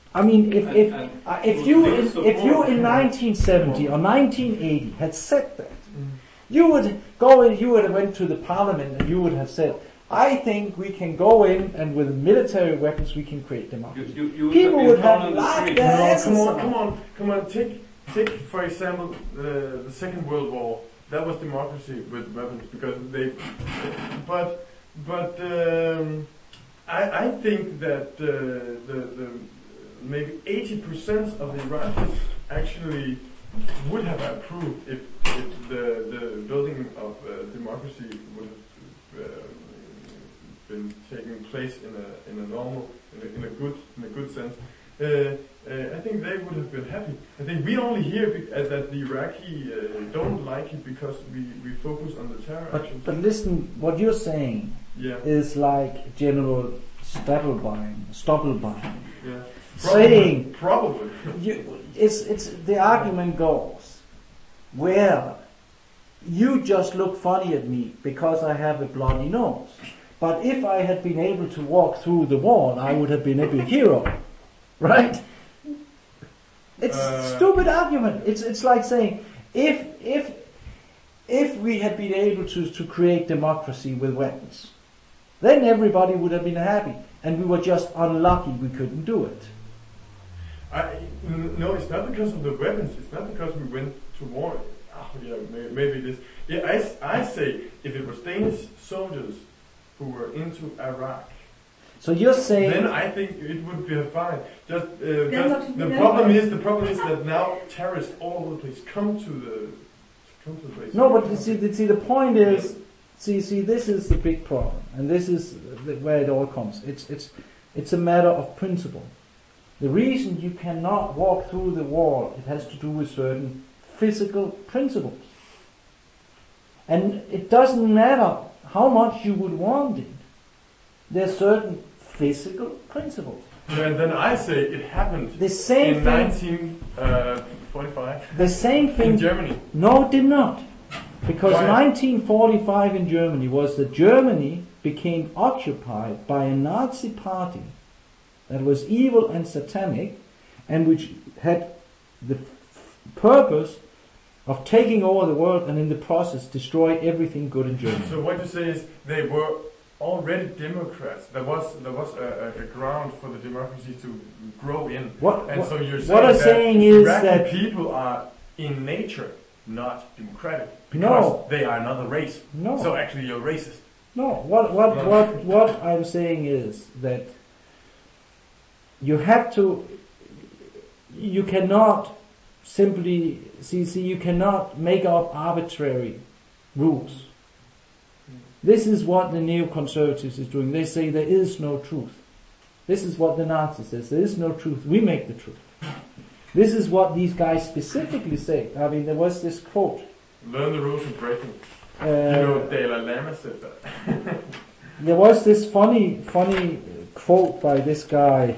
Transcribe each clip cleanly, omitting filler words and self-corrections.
I mean, if you in 1970 or 1980 had said that, you would have went to the parliament and you would have said, I think we can go in and with military weapons we can create democracy. People would have laughed their asses off. Come on, take for example the Second World War. That was democracy with weapons because they. But I think that the maybe 80% of the Iraqis actually would have approved if the building of democracy would have been taking place in a normal, in a good sense. I think they would have been happy. I think we only hear that the Iraqi don't like it because we focus on the terror actions. But listen, what you're saying is like General Stapelbein. Yeah. Saying probably. It's the argument goes, well, you just look funny at me because I have a bloody nose. But if I had been able to walk through the wall, I would have been a big hero, right? It's a stupid argument. It's like saying if we had been able to create democracy with weapons, then everybody would have been happy, and we were just unlucky we couldn't do it. No, it's not because of the weapons. It's not because we went to war. Maybe it is. Yeah, I say if it was Danish soldiers who were into Iraq, so you're saying then I think it would be fine. The problem is that now terrorists all over the place come to the place. No, but see the point is, see this is the big problem, and this is where it all comes. It's a matter of principle. The reason you cannot walk through the wall, it has to do with certain physical principles. And it doesn't matter how much you would want it. There's certain physical principles. And then I say it happened the same in 1945. The same thing in Germany. No, it did not. Because 1945 in Germany was that Germany became occupied by a Nazi party that was evil and satanic, and which had the purpose of taking over the world and in the process destroy everything good in Germany. So what you say is they were already Democrats. There was a ground for the democracy to grow in. So you're saying what I'm saying is that people are in nature not democratic because they are another race. No. So actually you're racist. No. What I'm saying is that you cannot simply you cannot make up arbitrary rules. This is what the neoconservatives is doing. They say there is no truth. This is what the Nazis says. There is no truth. We make the truth. This is what these guys specifically say. I mean, there was this quote. Learn the rules of breaking. Dalai Lama said that. There was this funny quote by this guy,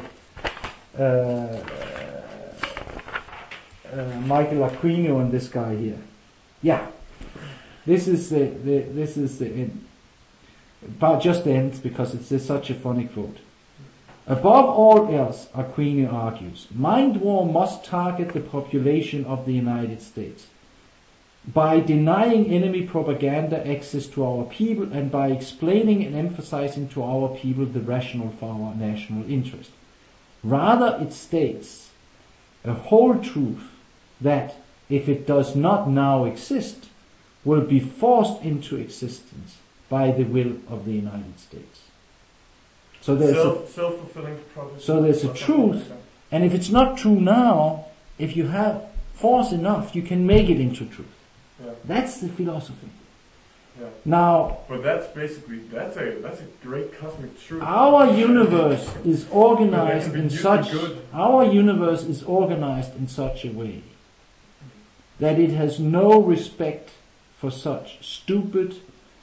Michael Aquino, and this guy here. Yeah, this is the end. But just ends because it's such a funny quote. Above all else, Aquino argues, mind war must target the population of the United States by denying enemy propaganda access to our people and by explaining and emphasizing to our people the rationale for our national interest. Rather, it states a whole truth that, if it does not now exist, will be forced into existence by the will of the United States. So there's self-fulfilling prophecy. So there's a truth, and if it's not true now, if you have force enough, you can make it into truth. Yeah. That's the philosophy. Yeah. Now, but that's a great cosmic truth. Our universe is organized in such a way that it has no respect for such stupid,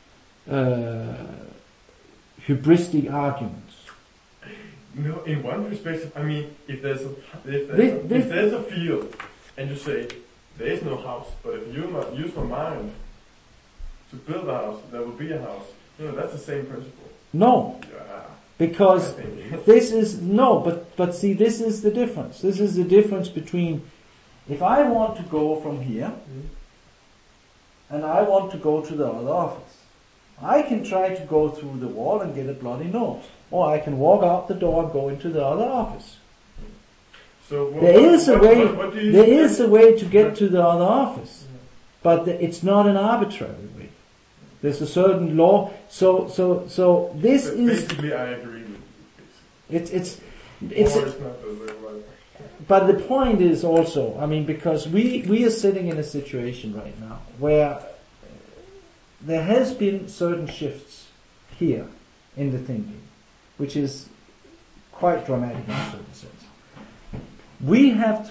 hubristic arguments. No, in one perspective, I mean, if there's a field, and you say there is no house, but if you use your mind to build a house, there will be a house. That's the same principle. No. Because this is, no, but see, this is the difference. This is the difference between, if I want to go from here, and I want to go to the other office, I can try to go through the wall and get a bloody nose. Or I can walk out the door and go into the other office. So There is a way to get to the other office. But it's not an arbitrary way. There's a certain law. So this but is... Basically, I agree with you. It's Not the way right. but the point is also, I mean, because we are sitting in a situation right now where there has been certain shifts here in the thinking, which is quite dramatic in a certain sense. We have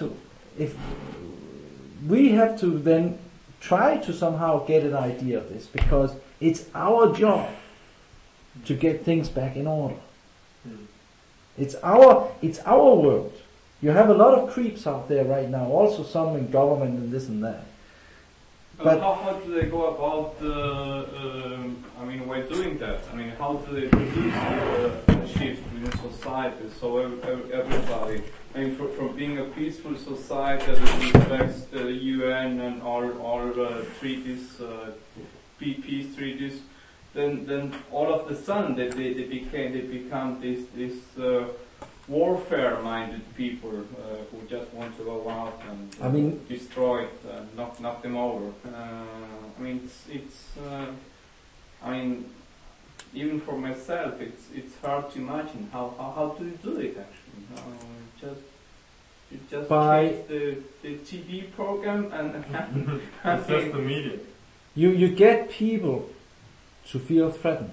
to then try to somehow get an idea of this, because it's our job to get things back in order. It's our world. You have a lot of creeps out there right now, also some in government and this and that. But how do they go about, while doing that? I mean, how do they produce a shift within society so everybody, I mean, from being a peaceful society that respects the UN and all treaties, peace treaties, then all of a sudden they become this warfare-minded people who just want to go out and destroy it, knock them over. Even for myself, it's hard to imagine how do you do it actually. You just change the TV program and It's just the media. You get people to feel threatened.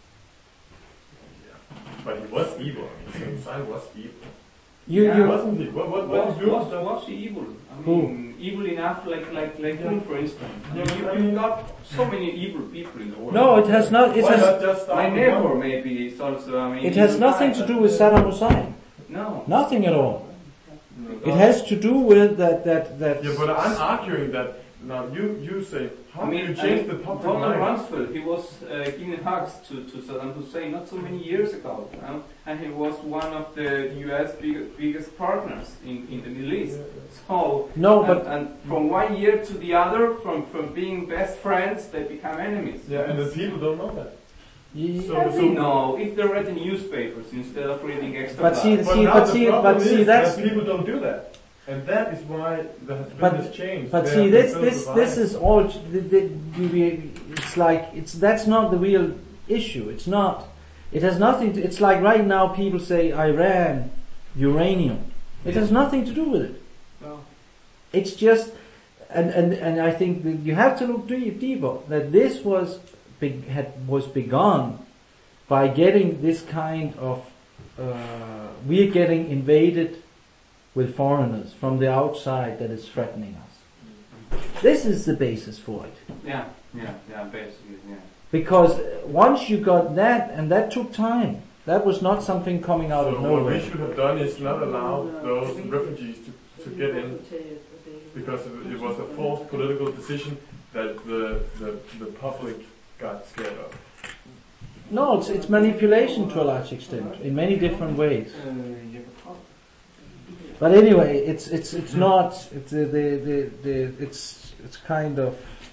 But he was evil. I mean, Son was evil. Wasn't he? What was he evil? I mean, evil enough like who, for instance? You've got so many evil people in the world. No, it has not. My neighbor maybe is also. It has nothing to do with Saddam Hussein. No, nothing at all. It has to do with that. Yeah, but I'm arguing that now you say how do you change the public Donald mind? Rumsfeld, he was giving hugs to Saddam Hussein not so many years ago, and he was one of the U.S. biggest partners in the Middle East. So and from one year to the other, from being best friends, they become enemies. Yeah, and the people don't know that. No, if they read the newspapers instead of reading extra. But see, that's people don't do that, and that is why there has been this change. But see, this is all. It's like that's not the real issue. It's not. It has nothing to. It's like right now people say Iran, uranium. It has nothing to do with it. No. It's just, and I think that you have to look deeper. That this was begun by getting this kind of. We're getting invaded with foreigners from the outside that is threatening us. This is the basis for it. Yeah, basically, yeah. Because once you got that, and that took time, that was not something coming out of nowhere. What we should have done is not allow those refugees to get in, because it was a forced political decision that the public got scared of. No, it's manipulation to a large extent, in many different ways. But anyway, it's not. It's kind of.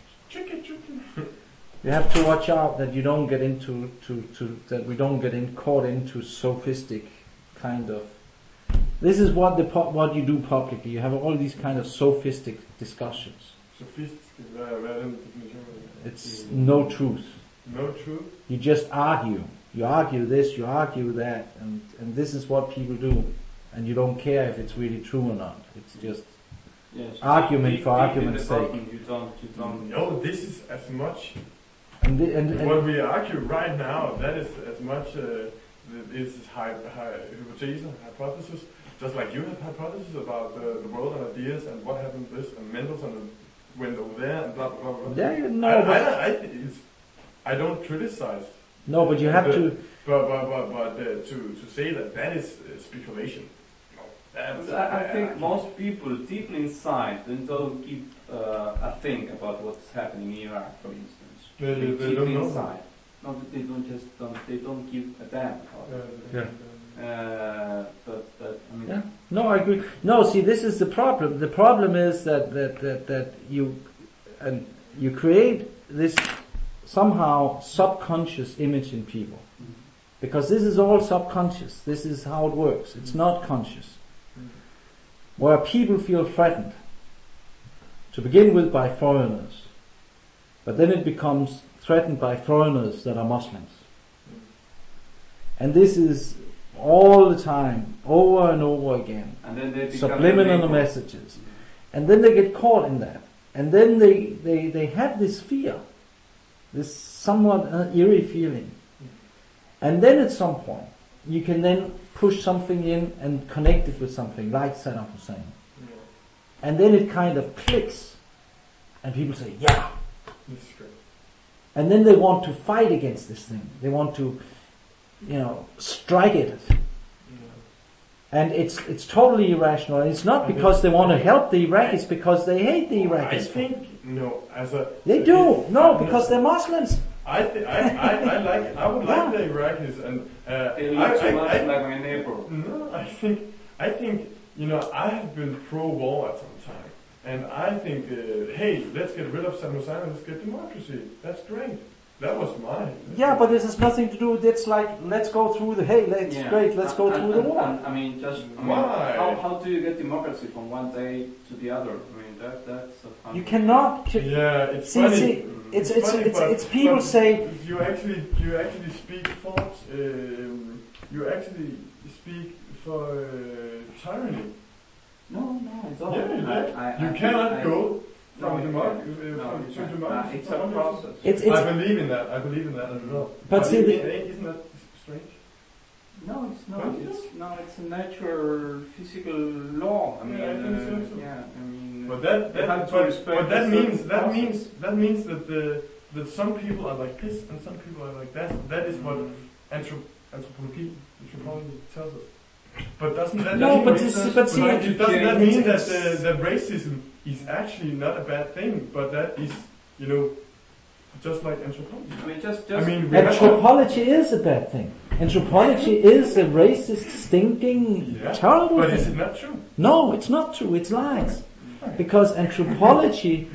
You have to watch out that you don't get into that we don't get caught into sophistic kind of. This is what you do publicly. You have all these kind of sophistic discussions. Sophistic. It's no truth. No truth. You just argue. You argue this. You argue that, and this is what people do. And you don't care if it's really true or not. It's just argument for argument's sake. You don't. No, this is as much. And what we argue right now, that is as much this hypothesis. Just like you have hypothesis about the world and ideas and what happened to this, and Mendelssohn went over there and blah blah blah. Yeah, you know. I don't criticize. No, but you have to. But to say that is speculation. I think most people deep inside don't give a thing about what's happening in Iraq, for instance. They don't know. Inside. No, they don't give a damn. Yeah. But I mean. Yeah. No, I agree. No, see, this is the problem. The problem is that you create this somehow subconscious image in people. Because this is all subconscious. This is how it works. It's not conscious. Where people feel threatened. To begin with by foreigners. But then it becomes threatened by foreigners that are Muslims. And this is all the time, over and over again. And then they subliminal messages. And then they get caught in that. And then they have this fear. This somewhat eerie feeling. And then at some point, you can then push something in and connect it with something, like Saddam Hussein. And then it kind of clicks. And people say, yeah. And then they want to fight against this thing. They want to, strike it. And it's totally irrational. And it's not because they want to help the Iraqis, because they hate the Iraqis. I think, they do. No, because they're Muslims. I would like the Iraqis, and they look too much like my neighbor. No, I think I have been pro-war at some time, and I think hey, let's get rid of Saddam Hussein and let's get democracy. That's great. That was mine. Yeah, but this has nothing to do with it's like let's go through the great, let's go through the war. How do you get democracy from one day to the other? I mean that's a fun. You cannot. Yeah, it's funny. It's people say you actually speak thoughts. You actually speak for tyranny. No, it's all. Yeah, you cannot go from democracy to democracy. It's a process. I believe in that as well. But see, isn't that strange? No, it's not. It's a natural physical law. I mean, I think so. Yeah, I mean. But that means that some people are like this and some people are like that. That is what anthropology tells us. But doesn't that mean that racism is actually not a bad thing, but that is, just like anthropology. Anthropology is a bad thing. Anthropology is a racist, stinking, terrible thing. But is it not true? No, it's not true. It's lies. Because anthropology,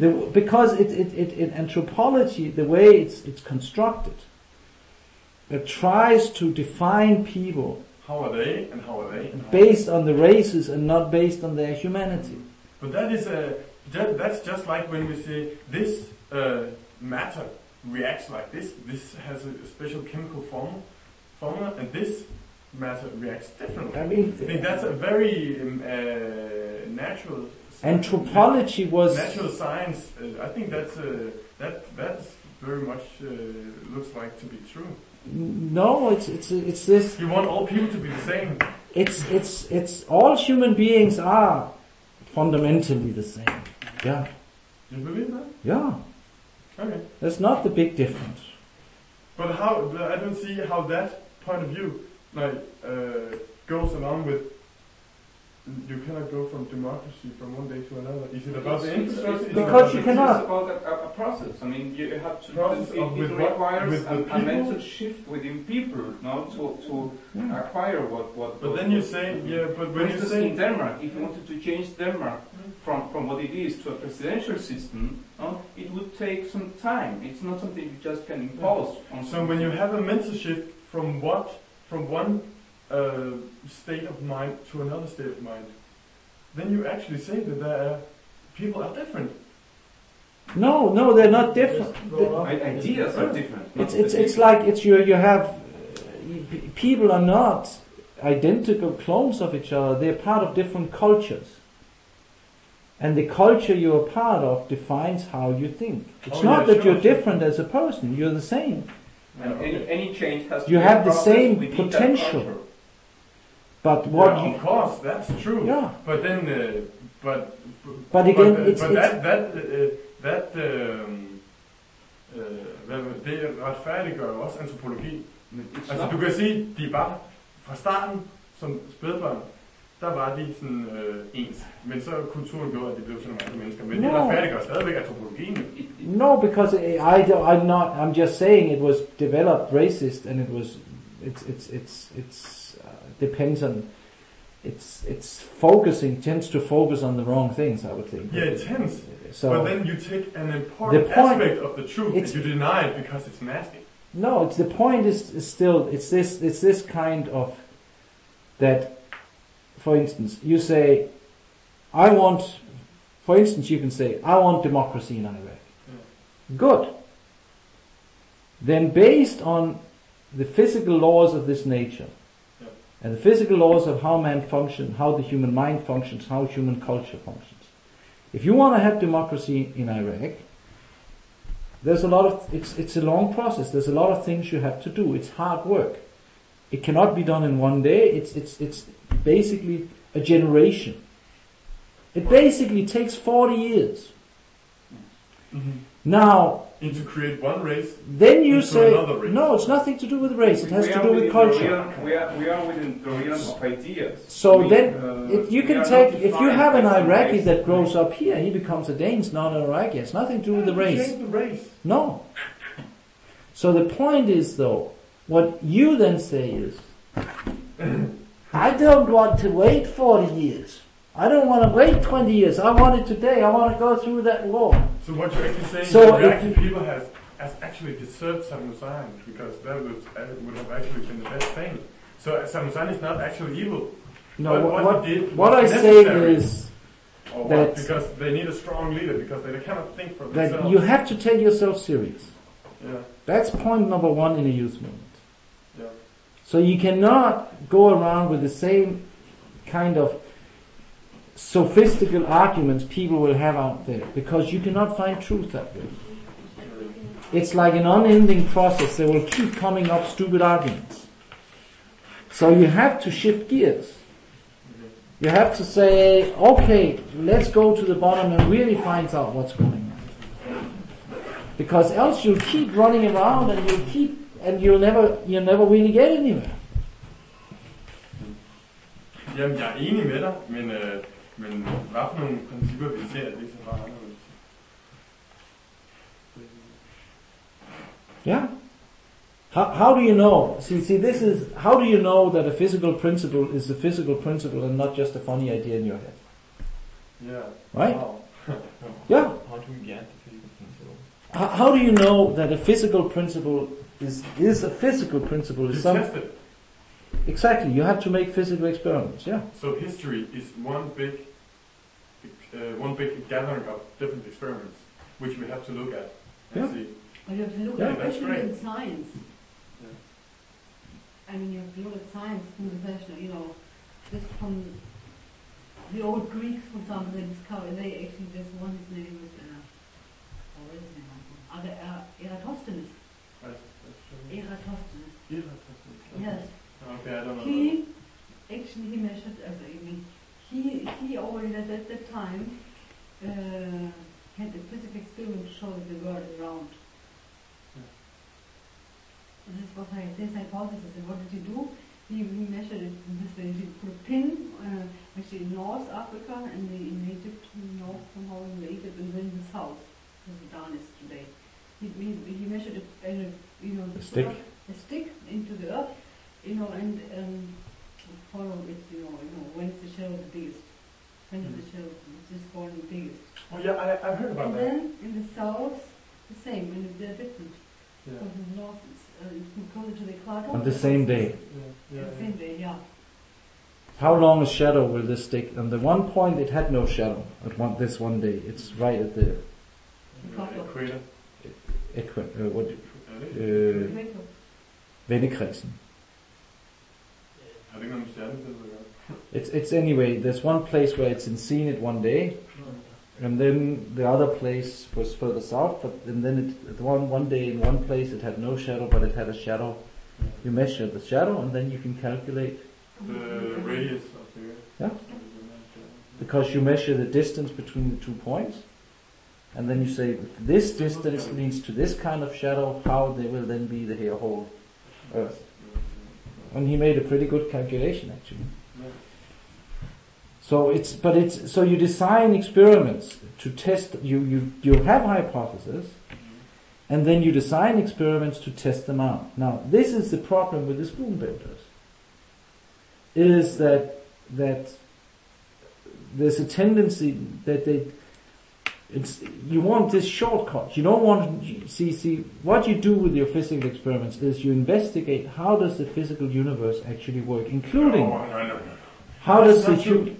anthropology, the way it's constructed, it tries to define people. How are they? Based on the races and not based on their humanity. But that's just like when we say this matter reacts like this. This has a special chemical formula, and this matter reacts differently. I think that's a very natural. Anthropology was natural science. I think that's very much looks like to be true. No, it's this. You want all people to be the same. It's all human beings are fundamentally the same. Yeah. You believe that? Yeah. Okay. That's not the big difference. But how? I don't see how that point of view goes along with. You cannot go from democracy from one day to another. Is it about the infrastructure? Because you cannot. It's about a process. I mean, you have to. It requires a mental shift within people, to acquire what. But then you say, but when you say in Denmark, if you wanted to change Denmark from what it is to a presidential system, it would take some time. It's not something you just can impose. So when you have a mental shift from one state of mind to another state of mind, then you actually say that people are different. No, they're not different. Ideas are different. It's like you have people are not identical clones of each other. They're part of different cultures, and the culture you're a part of defines how you think. It's not that you're different as a person. You're the same. And any change has to you have the same potential. But what? Of course, that's true. Yeah. But then, det retfærdiggør også antropologi. Altså du kan sige, de er bare fra starten som spædbørn, der var de sådan ens. Men så kulturen gjorde, at de blev sådan mange mennesker. Men det retfærdiggør stadigvæk antropologien. No, because I'm just saying it was developed racist, and it's depends on, it's tends to focus on the wrong things, I would think. Yeah, it tends. So, but then you take an important aspect of the truth and you deny it because it's nasty. No, the point is still, it's this kind of, that, for instance, you say, for instance, you can say, I want democracy in Iraq. Yeah. Good. Then based on the physical laws of this nature, and the physical laws of how man functions, how the human mind functions, how human culture functions. If you want to have democracy in Iraq, there's a lot of, it's a long process. There's a lot of things you have to do. It's hard work. It cannot be done in one day. It's basically a generation. It basically takes 40 years. Mm-hmm. Now, and to create one race, then you say, no, it's nothing to do with race. It has to do with culture. We are within the realm of ideas. So you can take, if you have an Iraqi that grows up here, he becomes a Dane, not an Iraqi. It's nothing to do with the race. Change the race. No. So the point is, though, what you then say is, I don't want to wait 40 years. I don't want to wait 20 years. I want it today. I want to go through that war. So what you're actually saying is the Iraqi people has actually deserved Saddam Hussein, because that would have actually been the best thing. So Saddam Hussein is not actually evil. No, what I say is that because they need a strong leader, because they cannot think for themselves. That you have to take yourself serious. Yeah. That's point number one in a youth movement. Yeah. So you cannot go around with the same kind of sophistical arguments people will have out there, because you cannot find truth that way. It's like an unending process. They will keep coming up stupid arguments. So you have to shift gears. You have to say, okay, let's go to the bottom and really find out what's going on. Because else you'll keep running around and you'll never really get anywhere. Jamen, jeg er enig med dig, men hvad for nogle principper vi ser, at det er så meget anderledes? Yeah. How do you know? See, this is, how do you know that a physical principle is a physical principle and not just a funny idea in your head? Yeah. Right? Wow. Yeah. How do we get the physical principle? How do you know that a physical principle is a physical principle? You test it. Exactly. You have to make physical experiments. Yeah. So history is one big gathering of different experiments, which we have to look at and see. But you have to look at especially in science. Yeah. I mean, you have to look at science from the fashion, just from the old Greeks, for example, they discovered, they actually just one, his name was, Eratosthenes. Eratosthenes. Yes. Okay, I don't know. He measured, he already at that time had a physical experiment to show that the world is round. This was his hypothesis. And what did he do? He measured it this way. He put a pin, actually in North Africa and in Egypt, north somehow in Egypt, and then the south, as Sudan is today. He measured it, a stick into the earth, and follow it, when is the shadow the biggest? When is the shadow this falling the biggest? Oh yeah, I've heard about that. And then in the south, the same, and they're different. Yeah. Because in the north, it's closer to the equator. On the same day. Yeah. The same day, yeah. How long a shadow will this stick? On the one point, it had no shadow. At this one day, it's right at the equator. Vendekredsen. It's anyway. There's one place where it's seen it one day, and then the other place was further south. And then one day in one place it had no shadow, but it had a shadow. You measure the shadow, and then you can calculate the radius of the Earth. Yeah. Because you measure the distance between the 2 points, and then you say if this distance leads to this kind of shadow, how they will then be the whole Earth. And he made a pretty good calculation, actually. So you design experiments to test, you have hypotheses, and then you design experiments to test them out. Now, this is the problem with the spoon builders, is that there's a tendency that you want this shortcut. You don't want to see what you do with your physical experiments is you investigate how does the physical universe actually work, including how does the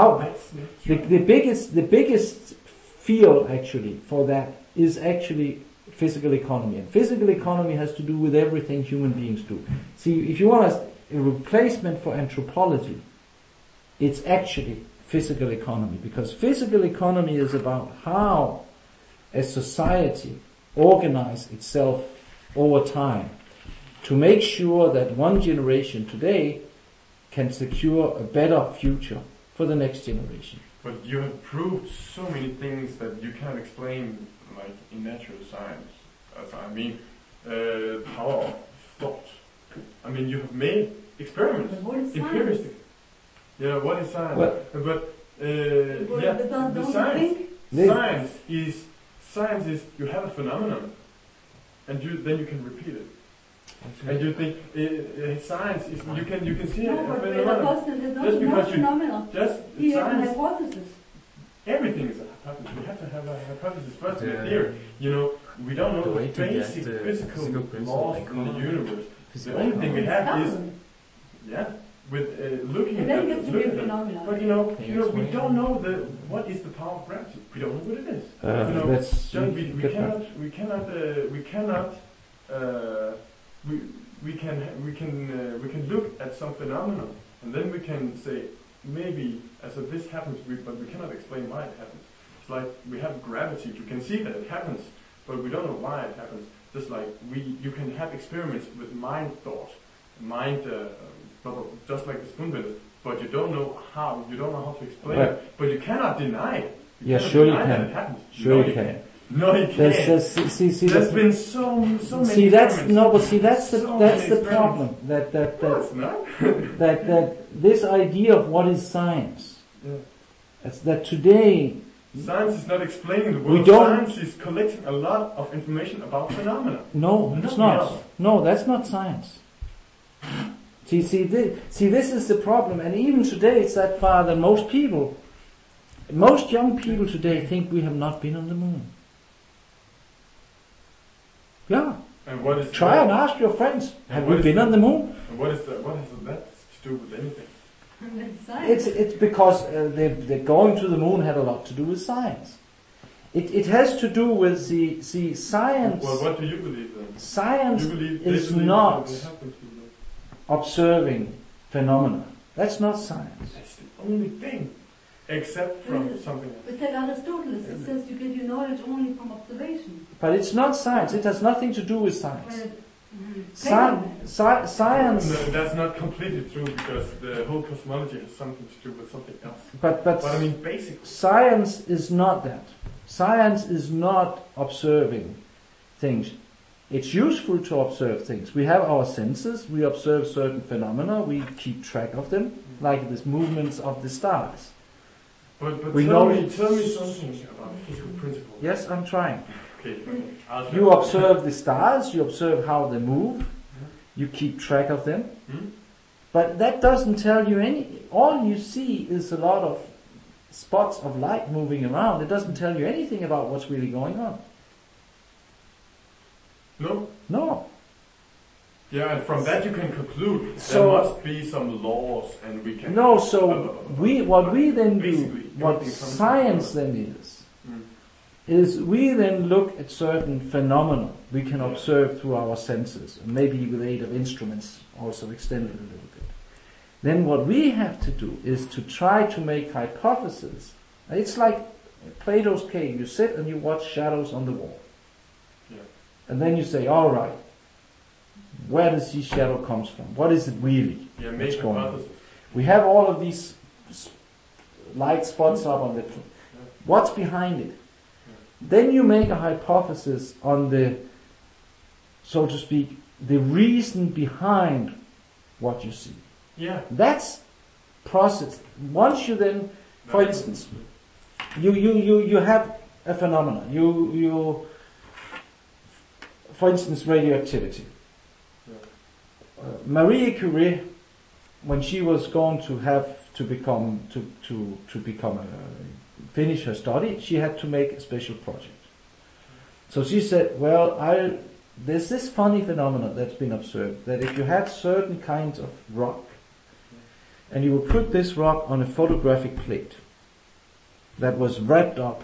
biggest field actually for that is actually physical economy. And physical economy has to do with everything human beings do. See, if you want a replacement for anthropology, it's actually physical economy, because physical economy is about how a society organizes itself over time to make sure that one generation today can secure a better future for the next generation. But you have proved so many things that you can't explain, like in natural science. Power of thought. I mean, you have made experiments, empirically. Yeah, what is science? Science is you have a phenomenon, and then you can repeat it. Okay. And you think science is you can see a phenomenon. Just because you science. Hypothesis. Everything is a hypothesis. We have to have a hypothesis first in the theory. We don't know the basic physical laws in the universe. The only thing we have is with looking and then gets to be a phenomenon. But we don't know what is the power of gravity. We don't know what it is. We can look at some phenomenon, and then we can say maybe this happens, but we cannot explain why it happens. It's like we have gravity. You can see that it happens, but we don't know why it happens. Just like you can have experiments with mind thought, just like the spoon builders, but you don't know how. You don't know how to explain it, but you cannot deny it. Sure you can. That it happens. Sure you can. No, you can't. There's been so many. That's the problem. That this idea of what is science. That's that today. Science is not explaining the world. Science is collecting a lot of information about phenomena. No, it's not. No, that's not science. See, this is the problem, and even today it's that far that most young people today think we have not been on the moon. Yeah. And what is Try and ask your friends, have we been on the moon? And what has that to do with anything? It's because the going to the moon had a lot to do with science. It has to do with science. Well, what do you believe then? Science is not observing phenomena. That's not science. That's the only thing, except from something else. But tell Aristotle, it says you get your knowledge only from observation. But it's not science. It has nothing to do with science. Science. No, that's not completely true, because the whole cosmology has something to do with something else. But I mean, basically, science is not that. Science is not observing things. It's useful to observe things. We have our senses. We observe certain phenomena. We keep track of them, like the movements of the stars. But tell me something about physical principles. Yes, I'm trying. Okay. You observe the stars. You observe how they move. You keep track of them. But that doesn't tell you any. All you see is a lot of spots of light moving around. It doesn't tell you anything about what's really going on. No. Yeah, and from that you can conclude there must be some laws, and we can. No, so what we then do, what science then is we then look at certain phenomena we can observe through our senses, and maybe with aid of instruments also extended a little bit. Then what we have to do is to try to make hypotheses. It's like Plato's cave. You sit and you watch shadows on the wall. And then you say, all right, where does this shadow comes from? What is it really? What's going on? We have all of these light spots up on the... What's behind it? Then you make a hypothesis on the, so to speak, the reason behind what you see. Yeah. That's process. Once you then For instance, you have a phenomenon. You for instance, radioactivity. Marie Curie, when she was going to have to finish her study, she had to make a special project. So she said, well, there's this funny phenomenon that's been observed, that if you had certain kinds of rock, and you would put this rock on a photographic plate that was wrapped up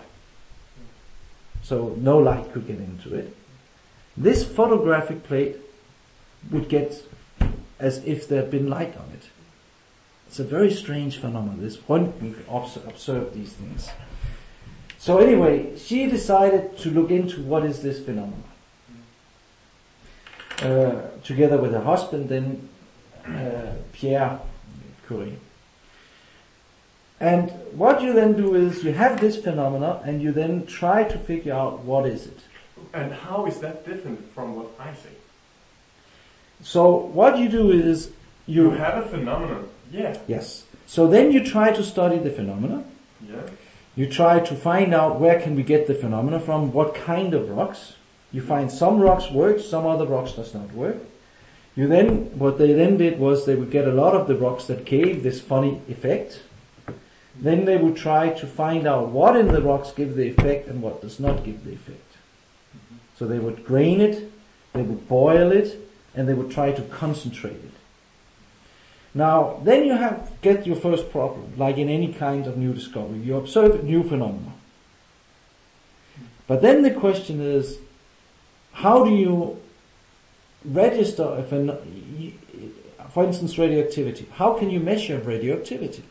so no light could get into it, this photographic plate would get as if there had been light on it. It's a very strange phenomenon. This one can observe these things. So anyway, she decided to look into what is this phenomenon. Together with her husband, then Pierre Curie. And what you then do is you have this phenomena and you then try to figure out what is it. And how is that different from what I say? So what you do is you have a phenomenon. Yeah. Yes. So then you try to study the phenomena. Yeah. You try to find out where can we get the phenomena from, what kind of rocks. You find some rocks work, some other rocks does not work. What they then did was they would get a lot of the rocks that gave this funny effect. Then they would try to find out what in the rocks give the effect and what does not give the effect. So they would grain it, they would boil it, and they would try to concentrate it. Now, then you get your first problem, like in any kind of new discovery. You observe a new phenomena. But then the question is, how do you register for instance, radioactivity? How can you measure radioactivity?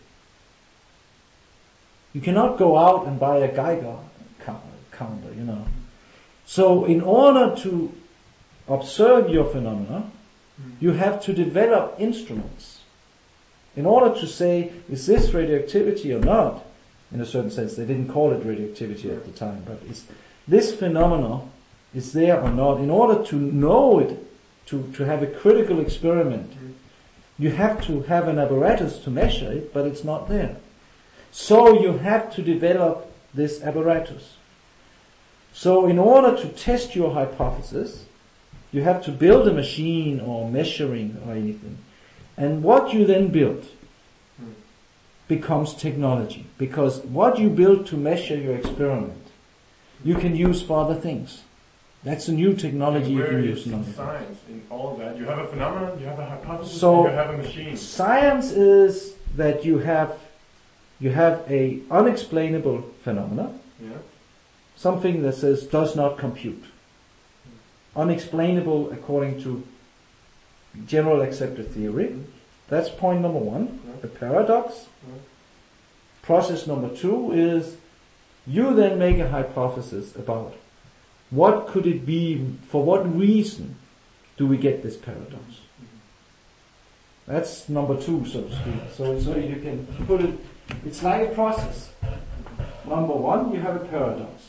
You cannot go out and buy a Geiger counter, So in order to observe your phenomena, you have to develop instruments. In order to say, is this radioactivity or not? In a certain sense, they didn't call it radioactivity at the time, but is this phenomena is there or not? In order to know it, to have a critical experiment, you have to have an apparatus to measure it, but it's not there. So you have to develop this apparatus. So in order to test your hypothesis, you have to build a machine or measuring or anything. And what you then build becomes technology. Because what you build to measure your experiment, you can use for other things. That's a new technology you can use. Where is science in all that? You have a phenomenon, you have a hypothesis, so and you have a machine. Science is that you have a unexplainable phenomena, something that says does not compute. Unexplainable according to general accepted theory. That's point number one, the paradox. Process number two is you then make a hypothesis about what could it be, for what reason do we get this paradox. That's number two, so to speak. So you can put it, it's like a process. Number one, you have a paradox.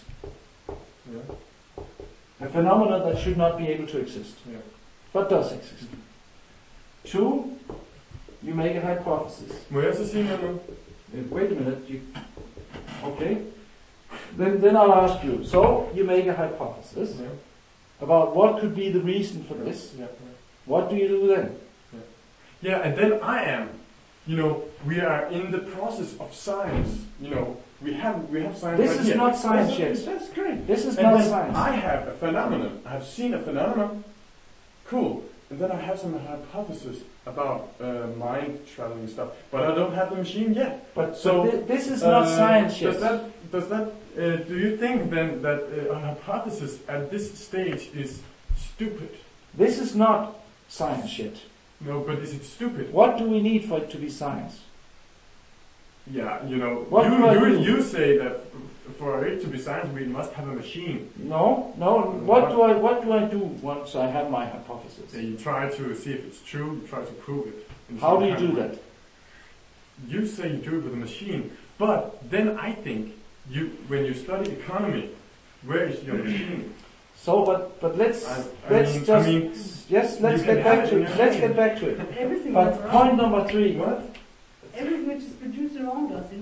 A phenomenon that should not be able to exist, but does exist. Two, you make a hypothesis. Må jeg så sige noget? Wait a minute. Okay. Then I'll ask you. So you make a hypothesis about what could be the reason for this. What do you do then? Yeah, and then I am. We are in the process of science. We have science. This is not science yet. That's great. This is not science. I have a phenomenon. I have seen a phenomenon. Cool. And then I have some hypothesis about mind traveling stuff, but I don't have the machine yet. But this is not science yet. Do you think then that a hypothesis at this stage is stupid? This is not science yet. No, but is it stupid? What do we need for it to be science? Yeah, you say that for it to be science we must have a machine. No. What do I do once I have my hypothesis? You try to see if it's true. You try to prove it. How do you do that? You say you do it with a machine, but then I think when you study economy, where is your machine? So, but let's get back to it. Let's get back to it. Everything but point number three. Everything which is produced around us,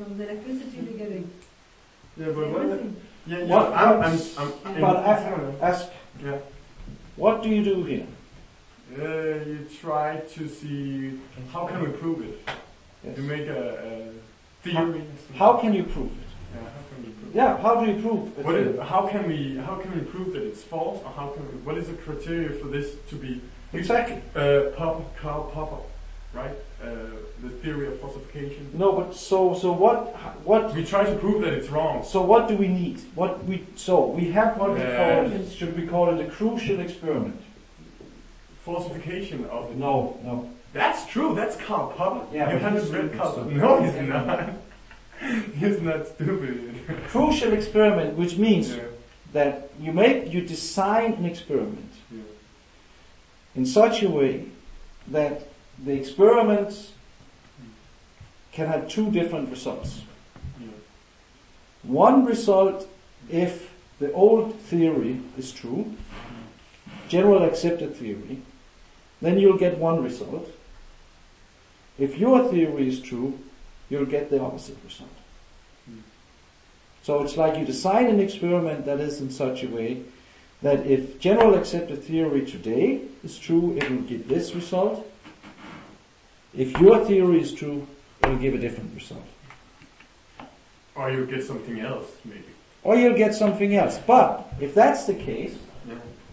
from the electricity we're getting. Yeah, but what? Everything. Yeah, What- I'm But in- ask, yeah. what do you do here? You try to see how can we prove it. Yes. You make a theory. How can you prove it? Yeah, how can we prove it? Yeah, how do you prove it? How can we prove that it's false, or what is the criteria for this to be Exactly. Karl Popper, right? The theory of falsification. No, but so what? We try to prove that it's wrong. So what do we need? We have what we call it. Should we call it a crucial experiment? Falsification of it. No. That's true. That's Karl Popper. Yeah, you but haven't he's read stupid, Karl. so- No, he's not. He's not stupid. Crucial experiment, which means Yeah. that you design an experiment Yeah. in such a way that the experiment can have two different results. Yeah. One result, if the old theory is true, general accepted theory, then you'll get one result. If your theory is true, you'll get the opposite result. So it's like you design an experiment that is in such a way that if general accepted theory today is true, it will give this result. If your theory is true, it will give a different result. Or you get something else, maybe. Or you'll get something else. But if that's the case, Yeah.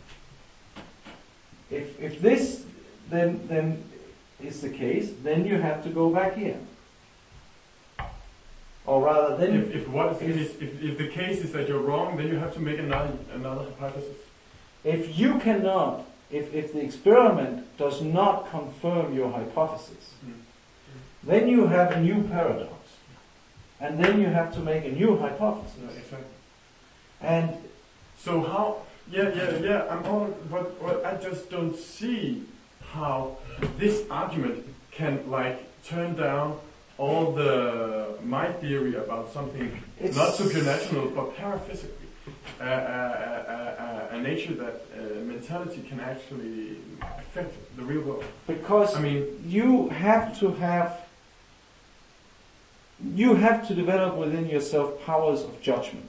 if this then is the case, then you have to go back here. Or rather, then If the case is that you're wrong, then you have to make another hypothesis. if you cannot, if the experiment does not confirm your hypothesis, then you have a new paradox. And then you have to make a new hypothesis. Yeah, exactly. And So how? Yeah. But I just don't see how this argument can turn down all my theory about something not supernatural but paraphysically, a nature that mentality can actually affect the real world. because you have to develop within yourself powers of judgment.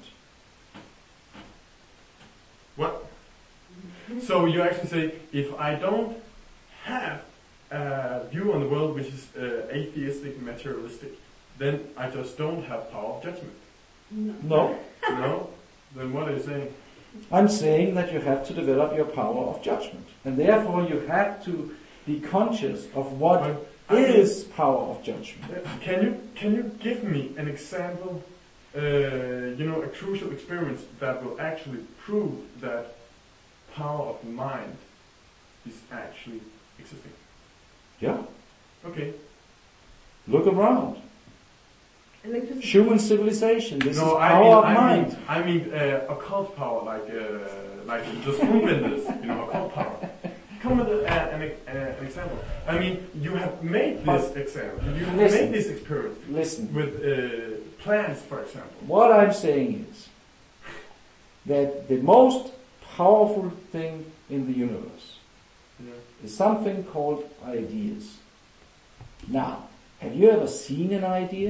What? So you actually say, if I don't have a view on the world which is atheistic, materialistic, then I just don't have power of judgment. No. No? Then what are you saying? I'm saying that you have to develop your power of judgment. And therefore you have to be conscious of what is power of judgment. Can you give me an example, a crucial experiment that will actually prove that power of the mind is actually existing? Yeah. Okay. Look around. Electricity. Human civilization. This is No, power of mind. I mean occult power, like the spoonbenders, occult power. Come with an example. I mean, you have made this example. You have made this experiment. Listen. With plants, for example. What I'm saying is that the most powerful thing in the universe is something called ideas. Now, have you ever seen an idea?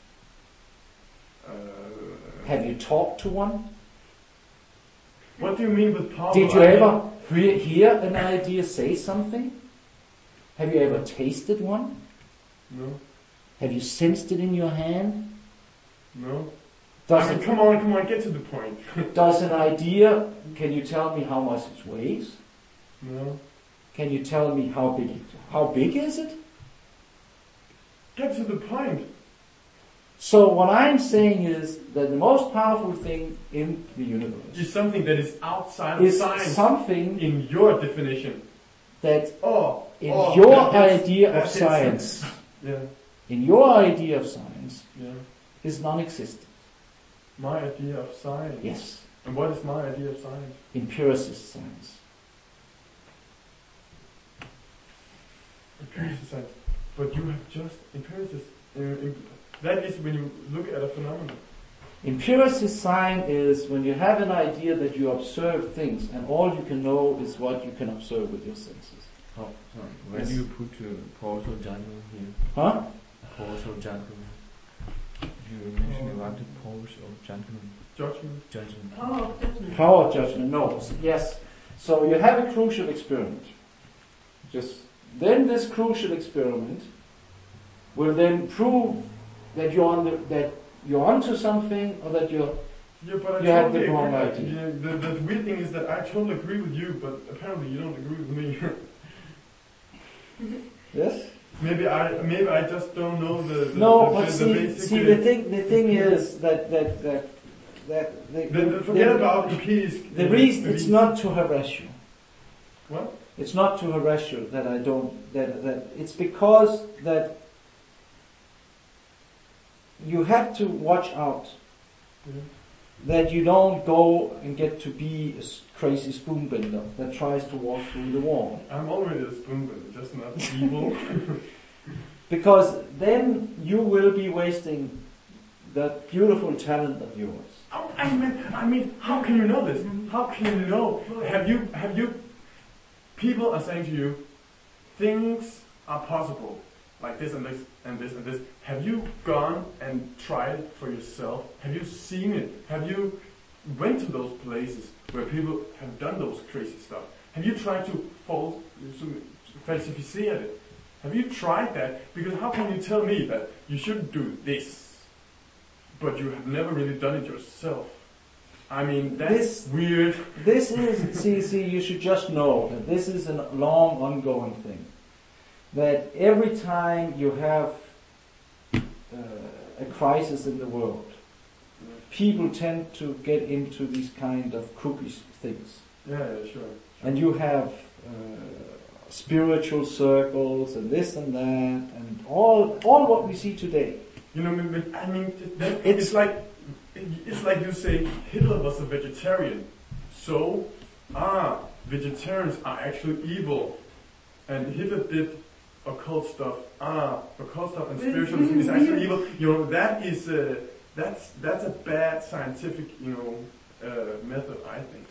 Have you talked to one? What do you mean with powerful? Did you ever hear an idea say something? Have you ever tasted one? No. Have you sensed it in your hand? No. Does come on, get to the point. Does an idea, can you tell me how much it weighs? No. Can you tell me how big is it? Get to the point. So what I'm saying is that the most powerful thing in the universe Is something that is outside of is science. something In your definition. that in that your hits- idea that of hits science, Yeah. in your idea of science, Yeah. is non-existent. My idea of science. Yes, And what is my idea of science? empiricist science. Empiricist science. But you have just empiricist. That is when you look at a phenomenon. Empiricist science is when you have an idea that you observe things and all you can know is what you can observe with your senses. Oh, sorry. Where Yes. do you put portal jungle here? Huh? Portal jungle. You granted powers of judgment. Judgment. Power of judgment. Power of judgment, no. Yes. So you have a crucial experiment. Then this crucial experiment will then prove that you're onto something, or that you're. Yeah, but You I have totally the wrong agree. idea. Yeah, the weird thing is that I totally agree with you, but apparently you don't agree with me. Yes. maybe I just don't know the No, the, but the basic. see, the thing is that forget about empirics. the reason it's not to harass you. What? It's not to harass you that I don't. That it's because that you have to watch out. Yeah. That you don't go and get to be a crazy spoonbender that tries to walk through the wall. I'm already a spoonbender, just not evil. Because then you will be wasting that beautiful talent of yours. Oh, I mean, how can you know this? How can you know? Have you? People are saying to you, things are possible, like this and this and this and this. Have you gone and tried it for yourself? Have you seen it? Have you went to those places where people have done those crazy stuff? Have you tried to falsificate it? Have you tried that? Because how can you tell me that you shouldn't do this, but you have never really done it yourself? I mean, that's weird. This is, see, you should just know that this is a long ongoing thing. That every time you have a crisis in the world, people tend to get into these kind of crookish things. Yeah, sure. And you have spiritual circles and this and that and all what we see today. You know, I mean, it's like you say Hitler was a vegetarian, so vegetarians are actually evil, and Hitler did occult stuff. Occult stuff and spiritualism is actually evil. You know, that is that's a bad scientific method, I think.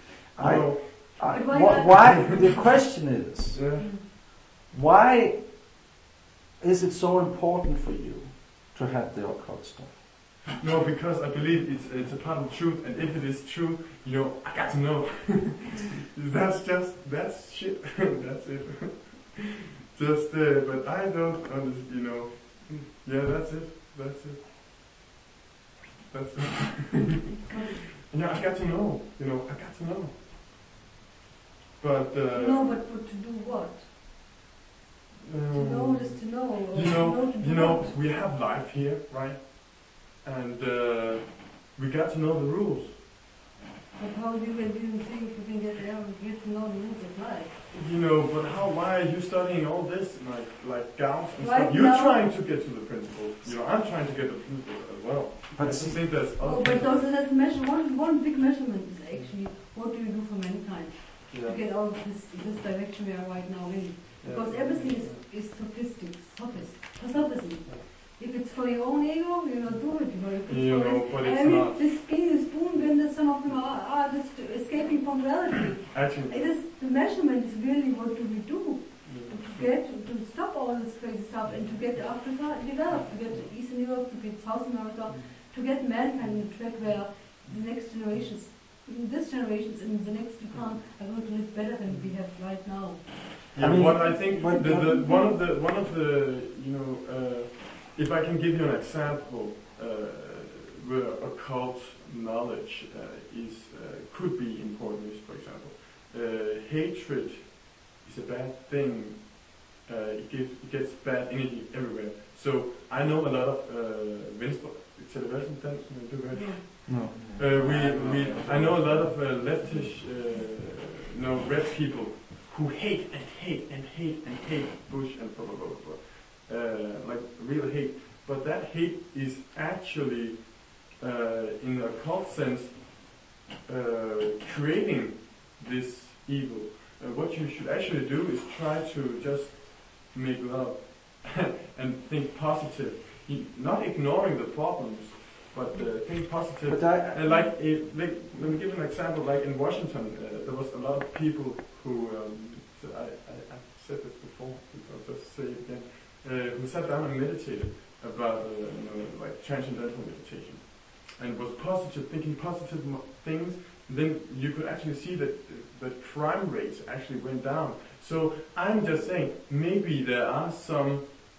Why? The question is, why is it so important for you to have the occult stuff? No, because I believe it's a part of the truth, and if it is true, I got to know. that's shit. That's it. But I don't understand. Yeah, that's it. I got to know. I got to know. But but to do what? To know is to know. We have life here, right? And we got to know the rules. But how do you think you can get there and get to know the rules of life? But why are you studying all this, like Gauss and right stuff? You're now, trying to get to the principles. I'm trying to get the principles as well. But I just think there's other but also that's one big measurement is actually what do you do for mankind to get out of this direction we are right now in. Because everything is sophism. If it's for your own ego, you don't do it. But it's not. This being a spoonbender, some of them are just escaping from reality. Actually, The measurement is really what do we do to stop all this crazy stuff and to get Africa developed, to get Eastern Europe, to get South America, to get mankind on the track where the next generations, this generations and the next to come are going to live better than we have right now. What I think one of the if I can give you an example where occult knowledge could be important, is, for example, hatred is a bad thing. It gets bad energy everywhere. So I know a lot of Venstre television No. I know a lot of leftish, red people who hate Bush and blah blah blah blah. Like real hate, but that hate is actually, in a occult sense, creating this evil. What you should actually do is try to just make love and think positive, not ignoring the problems, but think positive. But let me give an example. Like in Washington, there was a lot of people who I've said this before, I'll just say it again. Who sat down and meditated about like transcendental meditation, and was positive, thinking positive things, then you could actually see that the crime rates actually went down. So I'm just saying, maybe there are some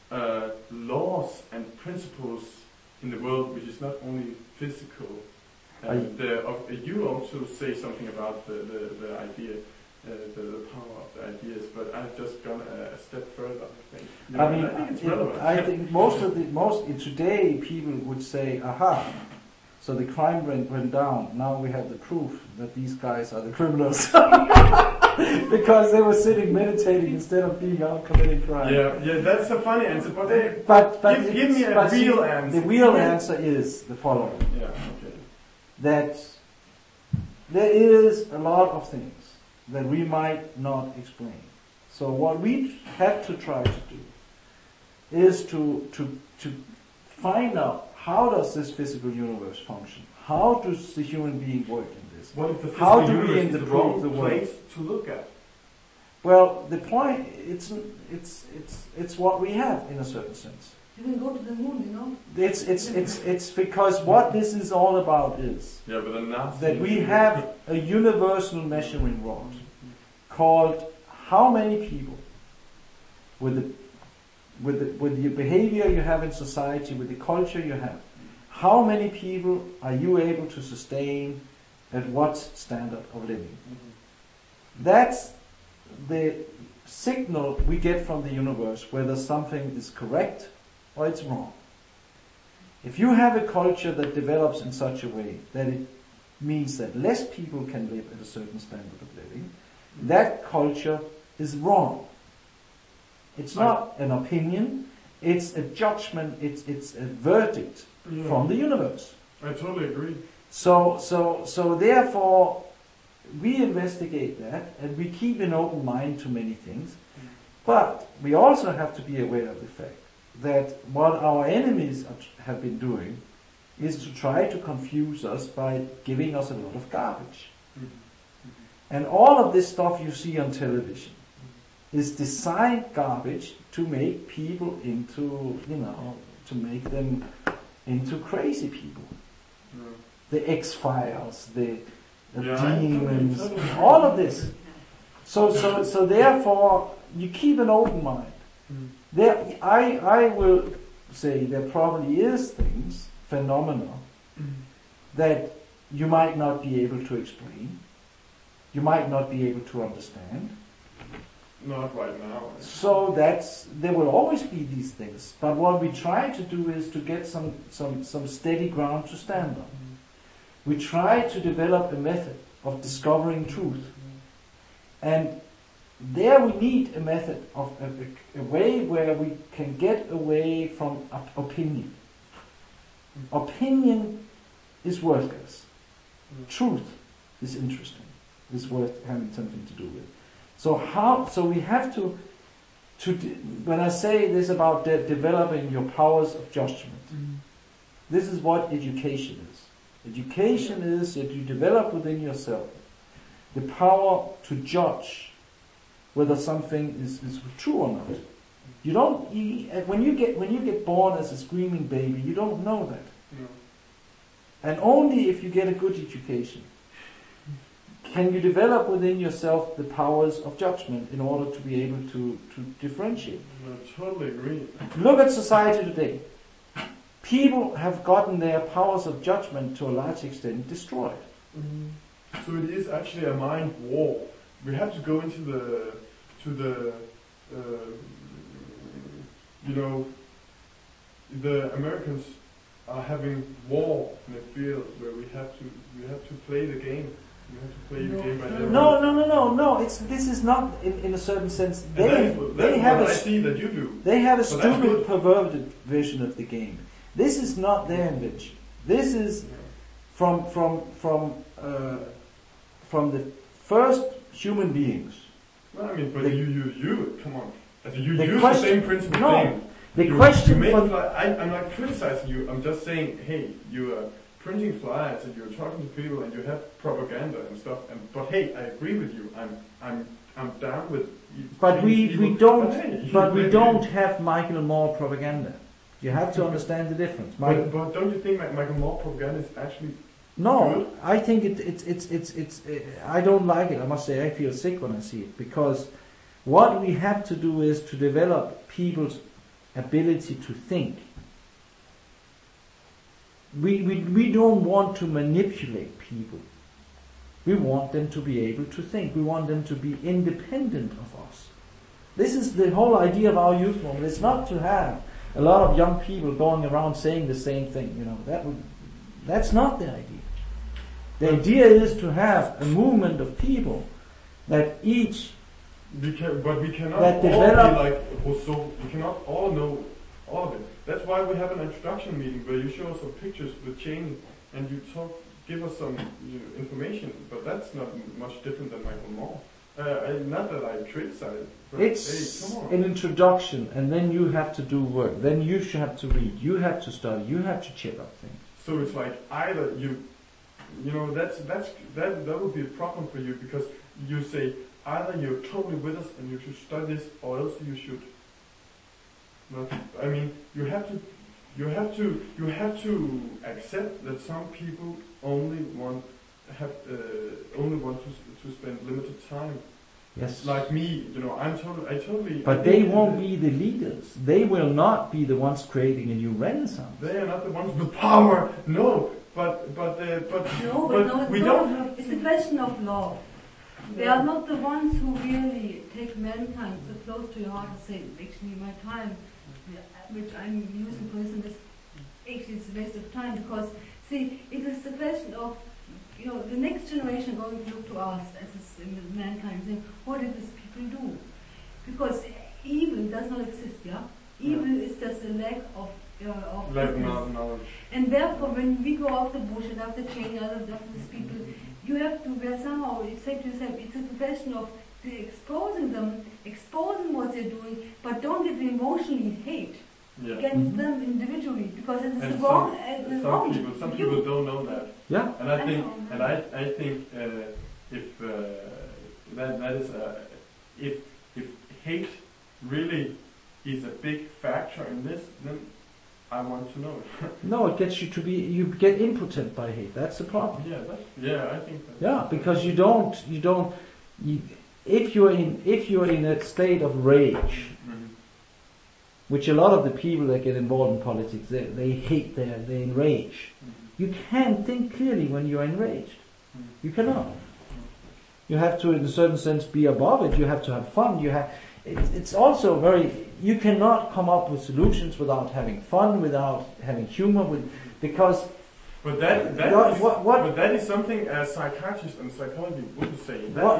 laws and principles in the world which is not only physical. And you also say something about the idea, the power of the ideas, but I've just gone a step further. I think. I mean, I think it's relevant. I think most today people would say, aha, so the crime rate went down. Now we have the proof that these guys are the criminals. Because they were sitting meditating instead of being out committing crime. Yeah, that's a funny answer, but give me a real answer. The real answer is the following. Yeah, okay. That there is a lot of things that we might not explain. So what we have to try to do is to find out, how does this physical universe function? How does the human being work in this? What if the How physical do we universe is the improve wrong the world? place to look at? Well, the point, it's what we have in a certain sense. You can go to the moon, you know. It's because what this is all about is that we have a universal measuring rod called how many people with the behavior you have in society, with the culture you have, how many people are you able to sustain at what standard of living? That's the signal we get from the universe whether something is correct or it's wrong. If you have a culture that develops in such a way that it means that less people can live at a certain standard of living, that culture is wrong. It's not an opinion, it's a judgment, it's a verdict from the universe. I totally agree. So therefore, we investigate that and we keep an open mind to many things, but we also have to be aware of the fact that what our enemies have been doing is to try to confuse us by giving us a lot of garbage. And all of this stuff you see on television is designed garbage to make people into, to make them into crazy people. The X-Files, the demons, all of this. So therefore, you keep an open mind. There, I will say there probably is things, phenomena, that you might not be able to explain, you might not be able to understand. Not right now. So there will always be these things. But what we try to do is to get some steady ground to stand on. We try to develop a method of discovering truth. And there we need a method of a way where we can get away from opinion. Opinion is worthless. Truth is interesting. Is worth having something to do with. So we have to when I say this about developing your powers of judgment, this is what education is. Education is that you develop within yourself the power to judge whether something is true or not. You don't. When you get born as a screaming baby, you don't know that. No. And only if you get a good education can you develop within yourself the powers of judgment in order to be able to differentiate. I totally agree. Look at society today. People have gotten their powers of judgment to a large extent destroyed. So it is actually a mind war. We have to go into the the Americans are having war in a field where we have to play the game. You have to play the game by their rules. No. This is not in a certain sense. That's what I see that you do. They have a So stupid, perverted vision of the game. This is not their invention. This is from the first human beings. Well, I mean, but you come on. You The use question- the same principle no. thing. The question you for I'm not criticizing you. I'm just saying, hey, you are printing flyers and you're talking to people and you have propaganda and stuff. But hey, I agree with you. I'm down with. But we people. don't But hey, but we don't have Michael Moore propaganda. You have to understand the difference. But don't you think Michael Moore propaganda is actually No, good? I think it's I don't like it. I must say I feel sick when I see it, because what we have to do is to develop people's ability to think. We don't want to manipulate people. We want them to be able to think. We want them to be independent of us. This is the whole idea of our youth movement. It's not to have a lot of young people going around saying the same thing. That's not the idea. The idea is to have a movement of people that each But we cannot that all develop- be like Rousseau. We cannot all know all of it. That's why we have an introduction meeting where you show us some pictures with Cheney and you give us some information. But that's not much different than Michael Moore. Not that I criticize it. But It's hey, come on. an introduction, and then you have to do work. Then you should have to read. You have to study. You have to check up things. So it's like either that would be a problem for you, because you say either you're totally with us and you should study this, or else you should not. I mean, you have to accept that some people only want to spend limited time. Yes. Like me, I totally. But they won't be the leaders. They will not be the ones creating a new renaissance. They are not the ones with power. No, but we don't. It's a question of love. They are not the ones who really take mankind so close to your heart and say, actually my time, which I'm using for this and this, actually it's a waste of time, because, see, it is a question of, the next generation going to look to us as mankind, saying, what did these people do? Because evil does not exist, yeah? Evil is just a lack of knowledge. And therefore, when we go off the bush and after Cheney, after these people, you have to somehow say to yourself, it's a question of exposing them, exposing what they're doing, but don't get emotionally hate against them individually, because it is And the wrong. some people don't know that. Yeah. And I think if that is if hate really is a big factor in this, then I want to know it. No, it gets you get impotent by hate. That's the problem. I think that. Yeah, because if you're in a state of rage, which a lot of the people that get involved in politics, they hate, they're enraged. You can't think clearly when you're enraged. You cannot. You have to, in a certain sense, be above it. You have to have fun. It's also you cannot come up with solutions without having fun, without having humor, because. But that is something as psychiatrists and psychology would say.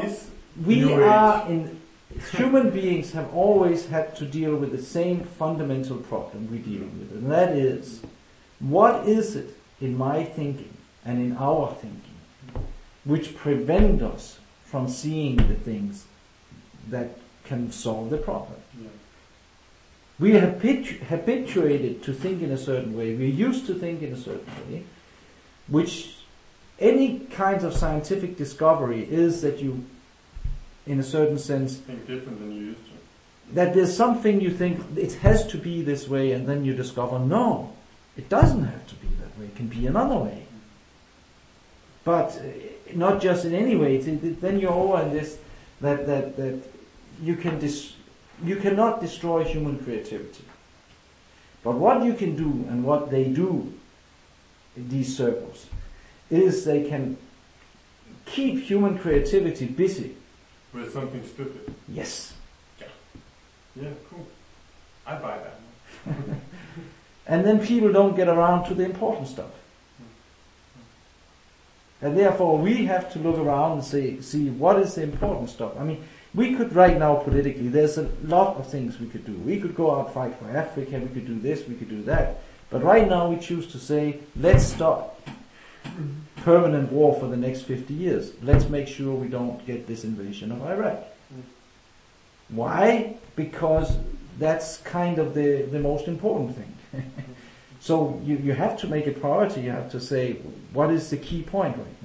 Human beings have always had to deal with the same fundamental problem we're dealing with, and that is, what is it in my thinking and in our thinking which prevent us from seeing the things that can solve the problem? Yeah. We are habituated to think in a certain way. We're used to think in a certain way, which any kind of scientific discovery is that you, in a certain sense, think different than you used to. That there's something you think it has to be this way, and then you discover, no, it doesn't have to be that way. It can be another way. But not just in any way. Then you're over in this that you cannot destroy human creativity. But what you can do, and what they do in these circles, is they can keep human creativity busy. With something stupid. Yes. Yeah, cool. I buy that. And then people don't get around to the important stuff. And therefore we have to look around and see what is the important stuff. I mean, we could right now politically, there's a lot of things we could do. We could go out and fight for Africa, we could do this, we could do that. But right now we choose to say, let's stop permanent war for the next 50 years. Let's make sure we don't get this invasion of Iraq. Why? Because that's kind of the most important thing. So you have to make a priority. You have to say, what is the key point right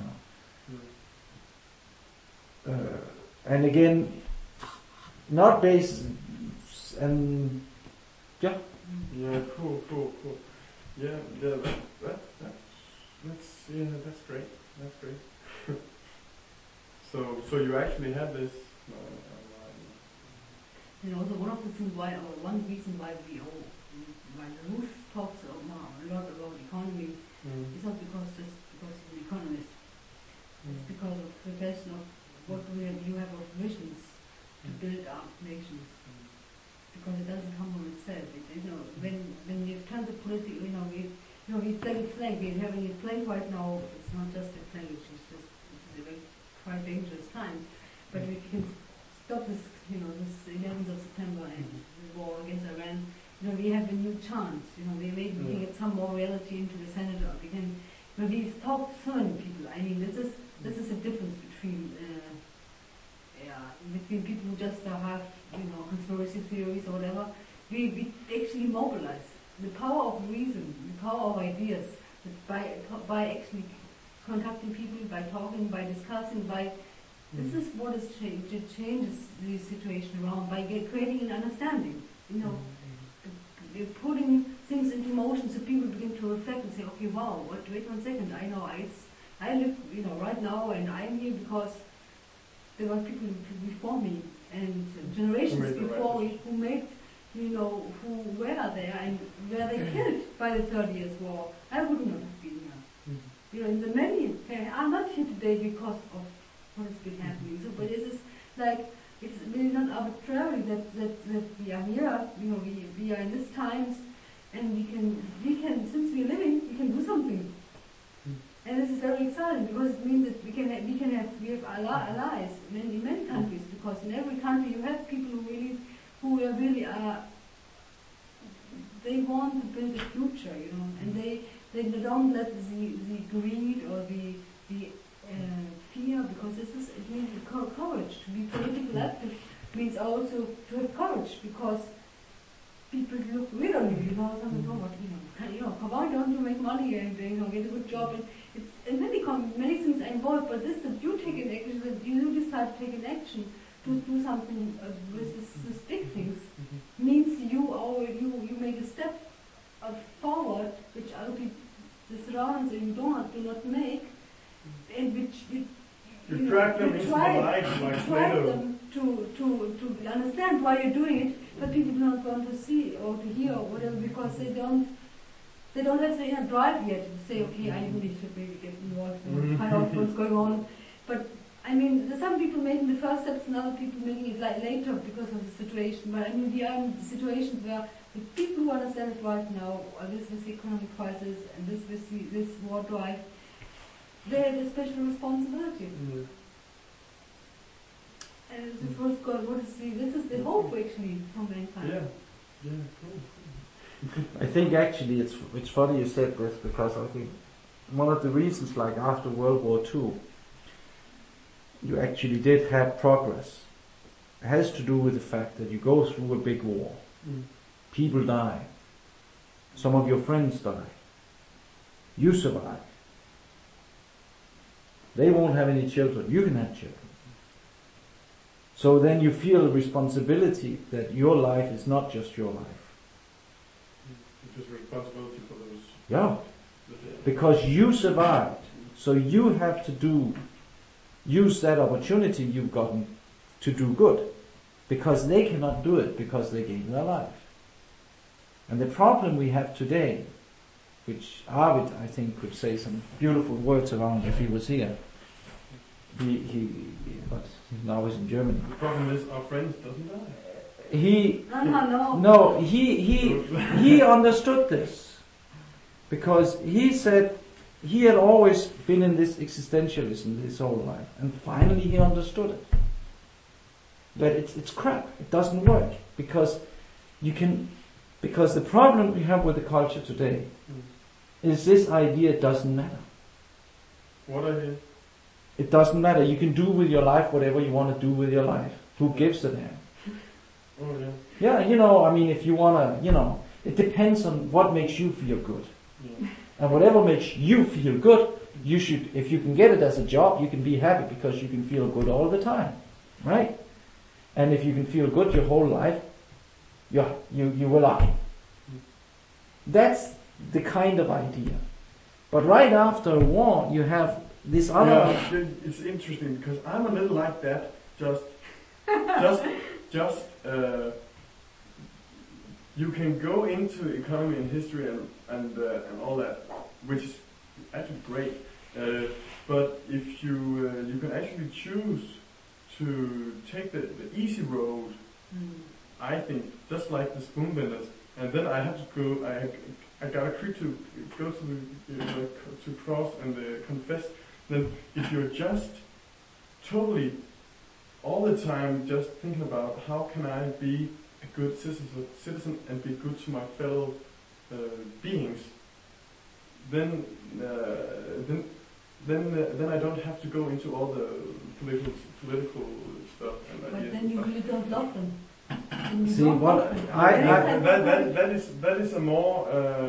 now? And again, not based, and Yeah, cool. Yeah, that's great. That's great. So you actually had this. And also one of the things why, or one reason why the Ruth talks a lot about economy is not because he's an economist. It's because of the question of what you have of visions to build up nations. Because it doesn't come from itself. When you turn the political, we play a flag. We're having a flag right now. It's not just a flag. It's a very quite dangerous time. But if you can stop this, this 11th of September and the war against Iran, we have a new chance. We can get some more reality into the Senate. We've talked to so many people. I mean, this is a difference between people who just have conspiracy theories or whatever. We actually mobilize the power of reason, the power of ideas, by actually contacting people, by talking, by discussing, this is what has changed. It changes the situation around by creating an understanding. We're putting things into motion so people begin to reflect and say, okay, wow, wait 1 second, I know I live right now and I'm here because there were people before me and generations before me who made, who were there and were they killed by the 30 Years' War. I would not have been here. And the many are not here today because of what has been happening. So, but it is like, it's really not arbitrary that we are here, we are in these times, and we can, since we're living, we can do something. And this is very exciting because it means that we have allies in many countries, because in every country you have people who really are, they want to build a future, and they don't let the greed or the fear, because it means courage. To be politically active means also to have courage, because people look weird on you, something why don't you make money and get a good job, and many things are involved, but this that you take an action, that you decide to take an action to do something with these big things, means you make a step forward, which other people, the surroundings you do not make, and which you drag them into the light, like try them to understand why you're doing it, but people do not want to see or to hear or whatever, because they don't have the inner drive yet to say, okay, I really should maybe get involved and find out what's going on. But I mean, there's some people making the first steps and other people making it later because of the situation. But I mean, we are in situations where the people who understand it right now, this with the economic crisis and this war drive, they have a special responsibility. And this is this is the hope actually for mankind. Yeah, cool. I think actually it's funny you said this, because I think one of the reasons, like after World War II, you actually did have progress. It has to do with the fact that you go through a big war. People die. Some of your friends die. You survive. They won't have any children. You can have children. So then you feel a responsibility that your life is not just your life. Just responsibility for those. Yeah. Because you survived. So you have to use that opportunity you've gotten to do good. Because they cannot do it because they gave their life. And the problem we have today, which Arvid, I think, could say some beautiful words around if he was here. But now he's in Germany. The problem is our friends doesn't die. He understood this, because he said he had always been in this existentialism his whole life, and finally he understood it. But it's crap. It doesn't work, because the problem we have with the culture today is this idea it doesn't matter. What idea? It doesn't matter. You can do with your life whatever you want to do with your life. Who gives a damn? Oh, yeah. Yeah, I mean, if you want to, it depends on what makes you feel good. Yeah. And whatever makes you feel good, you should, if you can get it as a job, you can be happy because you can feel good all the time. Right? And if you can feel good your whole life, you're lucky. that's the kind of idea. But right after a war, you have this other. Yeah, it's interesting because I'm a little like that. Just. You can go into economy and history and all that, which is actually great. But if you can actually choose to take the easy road, I think, just like the spoon benders, and then I have to go. I got agreed to go to to cross and confess. Then if you're just totally all the time just thinking about how can I be a good citizen and be good to my fellow beings, then I don't have to go into all the political stuff and But ideas. then you really don't love them. And you See, don't what love them. That is a more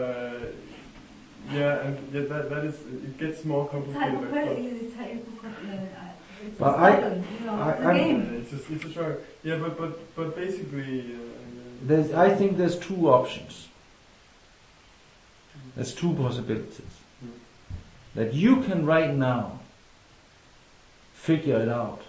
that is it gets more complicated. But it's a game. It's a struggle. Yeah, but basically. I think there's two options. There's two possibilities. That you can right now figure it out.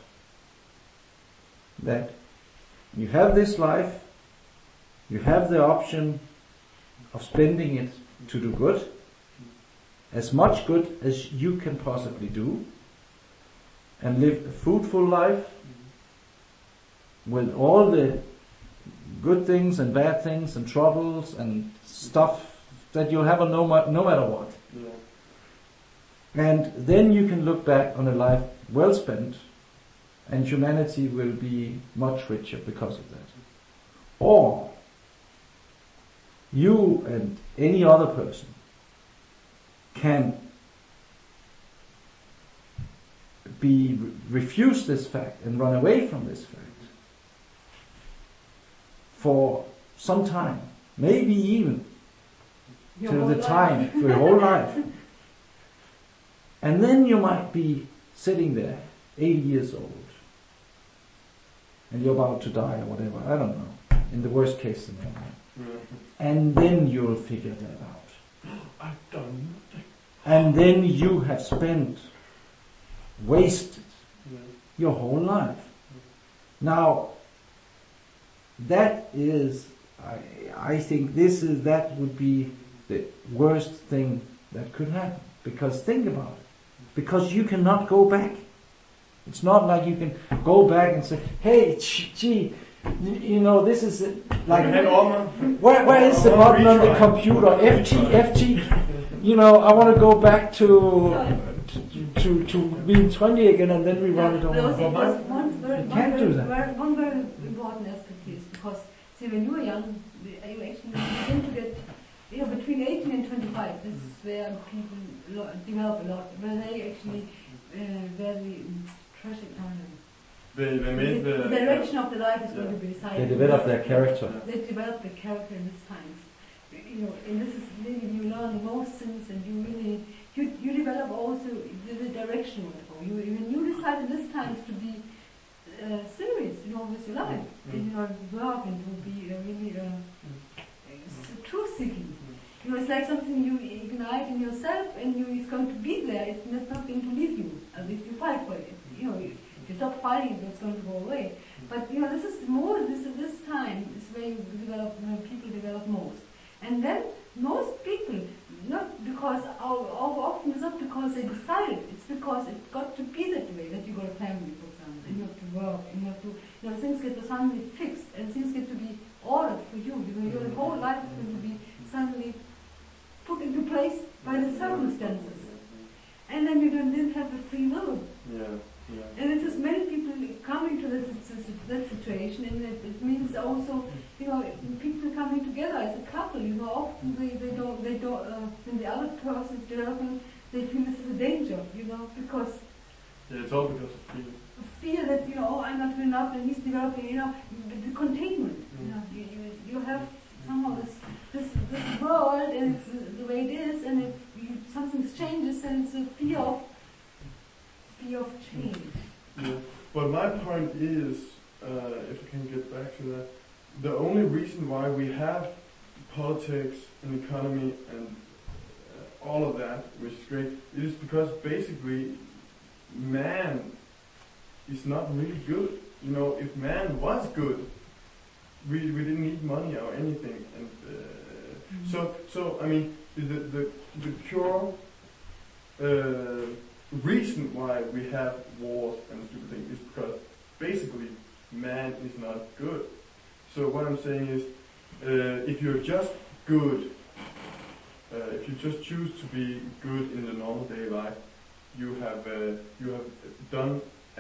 That you have this life, you have the option of spending it to do good, as much good as you can possibly do, and live a fruitful life with all the good things and bad things and troubles and stuff that you'll have no matter what. Yeah. And then you can look back on a life well spent, and humanity will be much richer because of that. Or you and any other person can refuse this fact and run away from this fact for some time, maybe even till the time for your whole life. And then you might be sitting there, 80 years old, and you're about to die or whatever, I don't know, in the worst case scenario. And then you'll figure that out. I've done nothing. And then you have wasted your whole life. Now, that is, I think that would be the worst thing that could happen. Because think about it. Because you cannot go back. It's not like you can go back and say, hey, gee, this is like, where is the button on the computer? FT. I want to go back to being 20 again, and then we run it over. You can't do that. One very important aspect is because, see, when you were young, you actually begin to get, between 18 and 25, this is where people develop a lot, where they actually very tragic time. They made the direction of the life is going to be decided. They develop their character. They develop their character in this time. And this is really, you learn the most things, and you really, you develop also the direction you want to go. When you decide in this time to be serious, with your life, in your work, and to be really truth-seeking. It's like something you ignite in yourself, and it's going to be there. It's not going to leave you. If you fight for it, if you stop fighting, it's going to go away. But this is this time is where you develop, when people develop most. And then most people, not because often it's not because they decided, it's because it got to be that way, that you got a family, for example, and you have to work, and you have to, things get to suddenly fixed, and things get to be ordered for you. Your whole life is going to be suddenly put into place by the circumstances. And then you didn't have the free will. Yeah. And it's just many people coming to that situation, and it means also, people coming together as a couple. Often they don't. When the other person is developing, they feel this is a danger. Because it's all because of fear. Fear that I'm not good enough, and he's developing. The containment. You have somehow this world, and it's the way it is, and if something changes, then it's a fear of change. Yeah. But my point is, if I can get back to that, the only reason why we have politics and economy and all of that, which is great. It is because basically man is not really good. You know, if man was good, we didn't need money or anything. And so I mean, the pure reason why we have wars and stupid things is because basically man is not good. So what I'm saying is, if you're just good, if you just choose to be good in the normal day life, you have done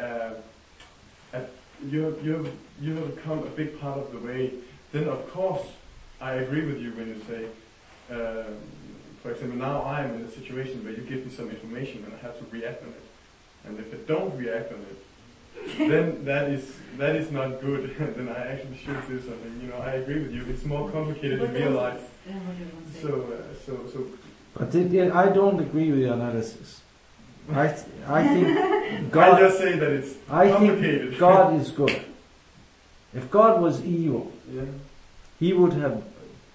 you have come a big part of the way. Then of course I agree with you when you say, for example, now I am in a situation where you give me some information and I have to react on it, and if I don't react on it, then that is not good. Then I actually should do something. You know, I agree with you. It's more complicated in real life. So. But I don't agree with your analysis. I think God. I just say that it's complicated. I think God is good. If God was evil, He would have.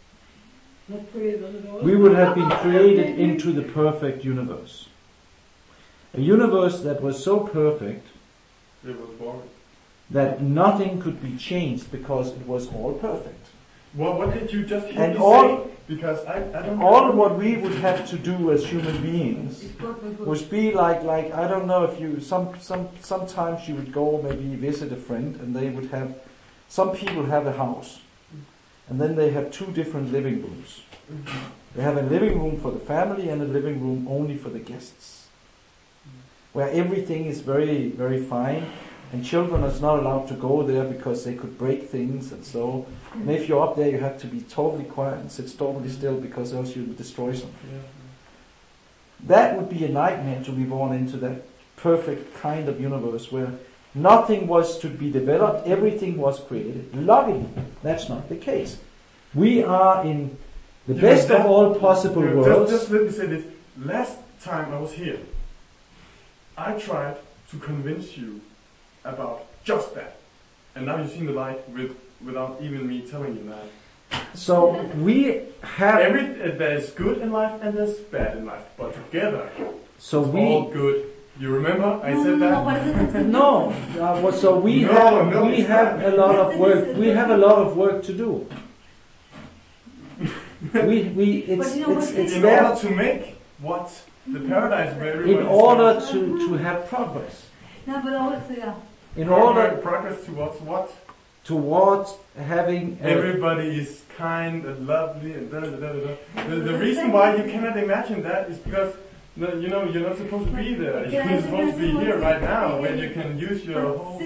We would have been created into the perfect universe. A universe that was so perfect it was boring. That nothing could be changed because it was all perfect. Well, what did you just hear and me all, say? Because I don't all know. what we would have to do as human beings would be like I don't know if you sometimes you would go maybe visit a friend and they would have, some people have a house and then they have two different living rooms. They have a living room for the family and a living room only for the guests, where everything is very, very fine, and children are not allowed to go there because they could break things, and so. And if you're up there, you have to be totally quiet and sit totally still, because else you would destroy something. That would be a nightmare, to be born into that perfect kind of universe where nothing was to be developed, everything was created. Luckily, that's not the case. We are in the best of all possible worlds. Just let me say this. Last time I was here, I tried to convince you about just that. And now you've seen the light without even me telling you that. So we have... there's good in life and there's bad in life. But together, so it's we all good. You remember I said that? No. So we have a lot of work. We have a lot of work to do. It's in there. order to make what the paradise where everybody In order to have progress. No, but also, in order progress towards what? Towards having everybody is kind and lovely and da da da da. The reason why you cannot imagine that is because you're not supposed to be there. You're supposed to be here right now, where you can use your whole.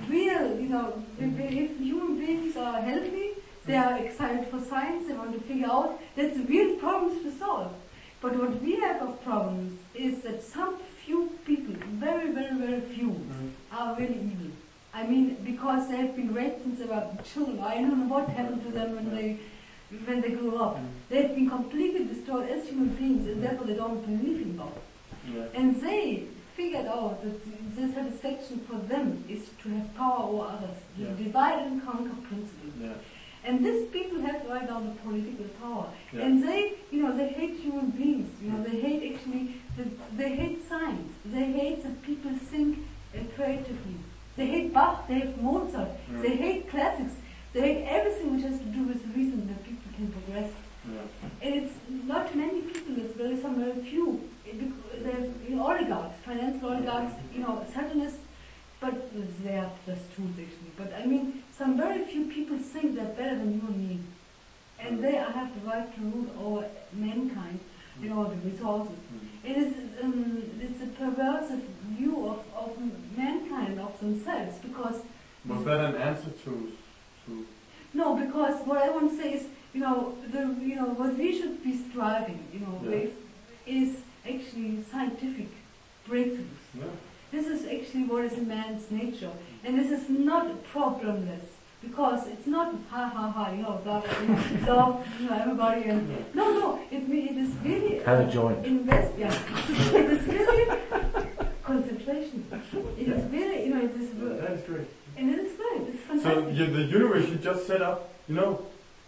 If human beings are healthy, they are excited for science, they want to figure out, that's real problems to solve. But what we have of problems is that some few people, very, very, very few, are really evil. I mean, because they have been raped since they were children. I don't know what happened to them when they grew up. They have been completely destroyed as human beings, and therefore they don't believe in God. And they figured out that the satisfaction for them is to have power over others, the divide and conquer principle. And these people have right now the political power, and they hate human beings. They hate they hate science. They hate that people think creatively. They hate Bach. They hate Mozart. They hate classics. They hate everything which has to do with reason that people can progress. And it's not many people. It's very few. They're oligarchs, financial oligarchs. Satanists. But they are just truth actually. But I mean, some very few people think they're better than you and me, and they have the right to rule over mankind, the resources. It's a perversive view of mankind, of themselves, because. Was that an answer to? No, because what I want to say is, what we should be striving, with, is actually scientific breakthroughs. This is actually what is in man's nature, and this is not problemless, because it's not blah blah love, everybody, and no, it is really have a joint. It is really concentration. It is really, it is. That is great. And it is great. It's fantastic. So the universe you just set up,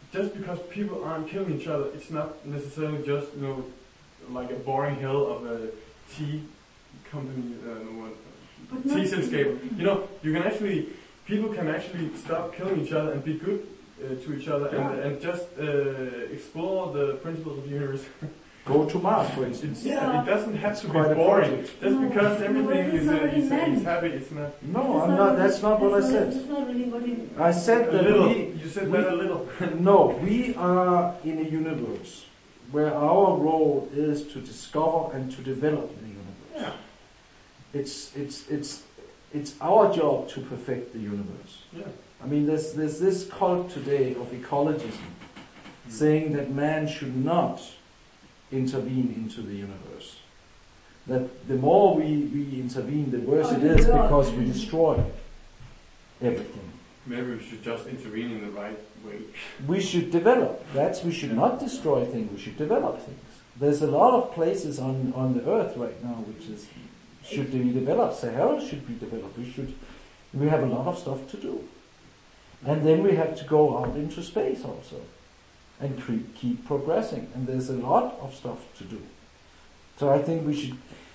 just because people aren't killing each other, it's not necessarily just like a boring hell of a tea company, tea-selskab. You can actually, people can actually stop killing each other and be good to each other and just explore the principles of the universe. Go to Mars, for instance. It doesn't have to be boring. Just because everything is happy, it's not. No, I'm not. That's not what I said. That's not really what he. I said that You said that a little. No, we are in a universe where our role is to discover and to develop the universe. Yeah. It's our job to perfect the universe. Yeah. I mean, there's this cult today of ecologism saying that man should not intervene into the universe. That the more we intervene, the worse it is because we destroy everything. Maybe we should just intervene in the right way. We should develop. We should not destroy things, we should develop things. There's a lot of places on the earth right now which is, should be developed. Sahara should be developed. We have a lot of stuff to do. And then we have to go out into space also. And keep progressing. And there's a lot of stuff to do. So I think we should...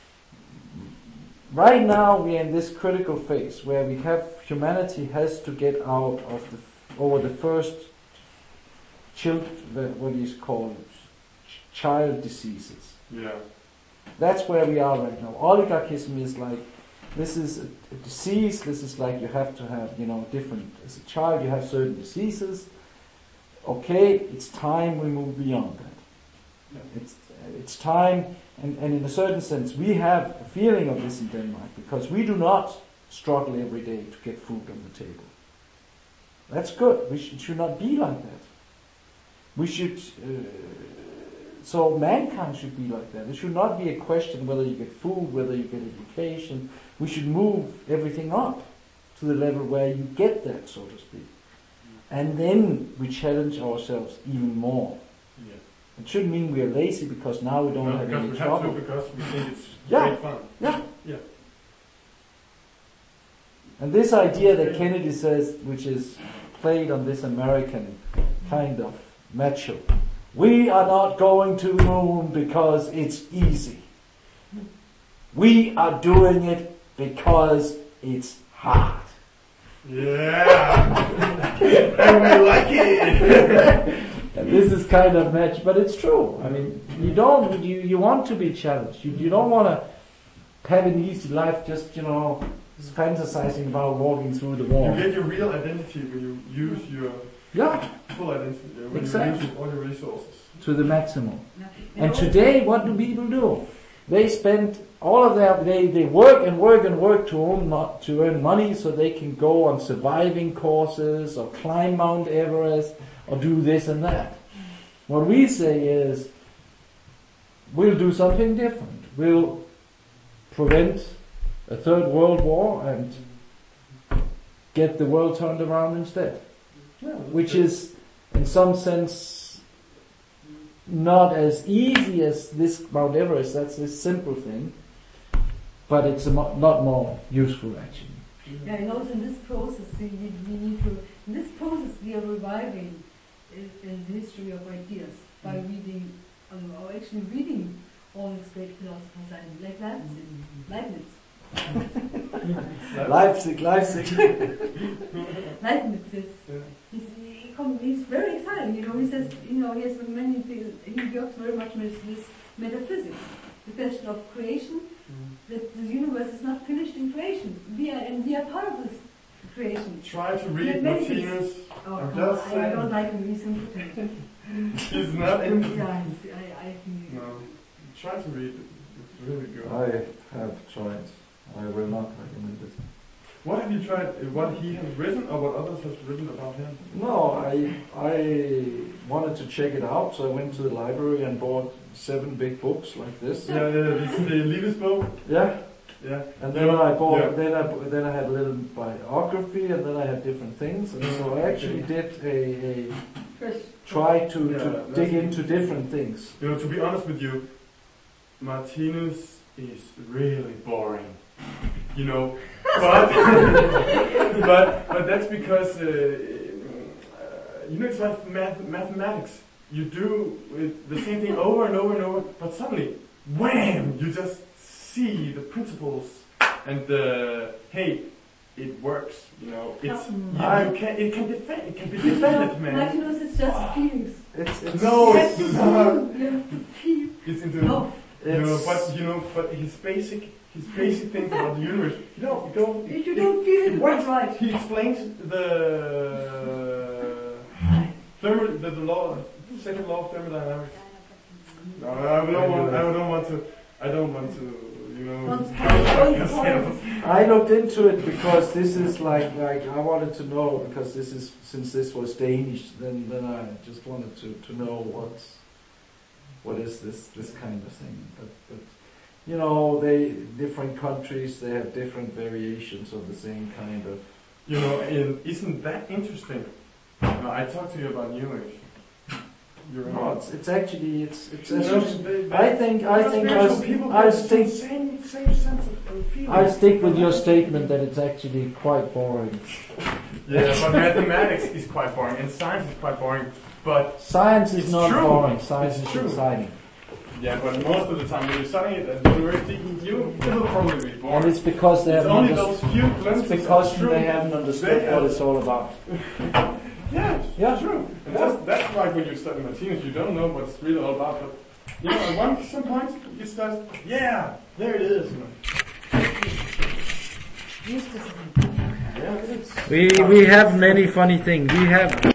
Right now we are in this critical phase where humanity has to get out of over the first child diseases. Yeah. That's where we are right now. Oligarchism is like, this is a disease, this is like you have to have, different, as a child you have certain diseases. Okay, it's time we move beyond that. Yeah. It's time, and in a certain sense, we have a feeling of this in Denmark because we do not struggle every day to get food on the table. That's good. It should not be like that. We should. So mankind should be like that. It should not be a question whether you get food, whether you get education. We should move everything up to the level where you get that, so to speak. And then we challenge ourselves even more. Yeah. It shouldn't mean we are lazy because now we don't have any trouble. Because we think it's great fun. Yeah. Yeah. And this idea that Kennedy says, which is played on this American kind of macho, we are not going to the moon because it's easy. We are doing it because it's hard. Yeah, and we like it. And this is kind of match, but it's true. I mean, you want to be challenged. You don't want to have an easy life, just fantasizing about walking through the wall. You get your real identity when you use your full identity. When you use all your resources to the maximum. Yeah. And today, what do people do? They spend all of they work and work and work to earn money so they can go on surviving courses or climb Mount Everest or do this and that. What we say is, we'll do something different. We'll prevent a third world war and get the world turned around instead. Yeah, which is, in some sense, not as easy as this Mount Everest. That's a simple thing, but it's a lot more useful actually. Yeah, and also in this process, we are reviving the history of ideas by reading, or actually reading all these great philosophers like Leibniz. Leipzig. Leibniz is, he's very exciting, he says, he has many things, he works very much with this metaphysics, the question of creation, that the universe is not finished in creation. We are part of this creation. Try to read Martinus. I don't like him, he's impotent. He's not in. Yeah, I think. No. Try to read it. It's really good. I have tried. I will not recommend it. What have you tried? What he has written, or what others have written about him? No, I wanted to check it out, so I went to the library and bought 7 big books like this. Yeah, this is the Liebesbuch. Yeah. Yeah. And then I bought. Then I had a little biography, and then I had different things, and so I actually did try to dig into different things. To be honest with you, Martinus is really boring. But that's because it's like mathematics. You do the same thing over and over and over, but suddenly, wham! You just see the principles and hey, it works. It's it can be defended, man. Martinus, it's just feelings. It's No, You it's have to not. feel, you have to feel. It's into No. but his basic things about the universe. If you don't feel it, works. it's right. He explains the second law of thermodynamics. No, I don't want to. I looked into it because this is like I wanted to know, because since this was Danish, then I just wanted to know what is this kind of thing. But different countries, they have different variations of the same kind of. Isn't that interesting? I talked to you about New Age. No, it's actually. I'll stick with your statement that it's actually quite boring. Yeah, but mathematics is quite boring, and science is quite boring. But science is not true. boring. Science It's is true. exciting. Yeah, but most of the time when you're studying it at university, it'll probably be boring. And it's because they It's haven't only understood. those few It's glimpses. because of truth. they haven't understood what it's all about. Yeah, true. And that's like when you study Martinus, you don't know what it's really all about. But at some point, you start. Yeah, there it is. Yeah, it is. We have many funny things. We have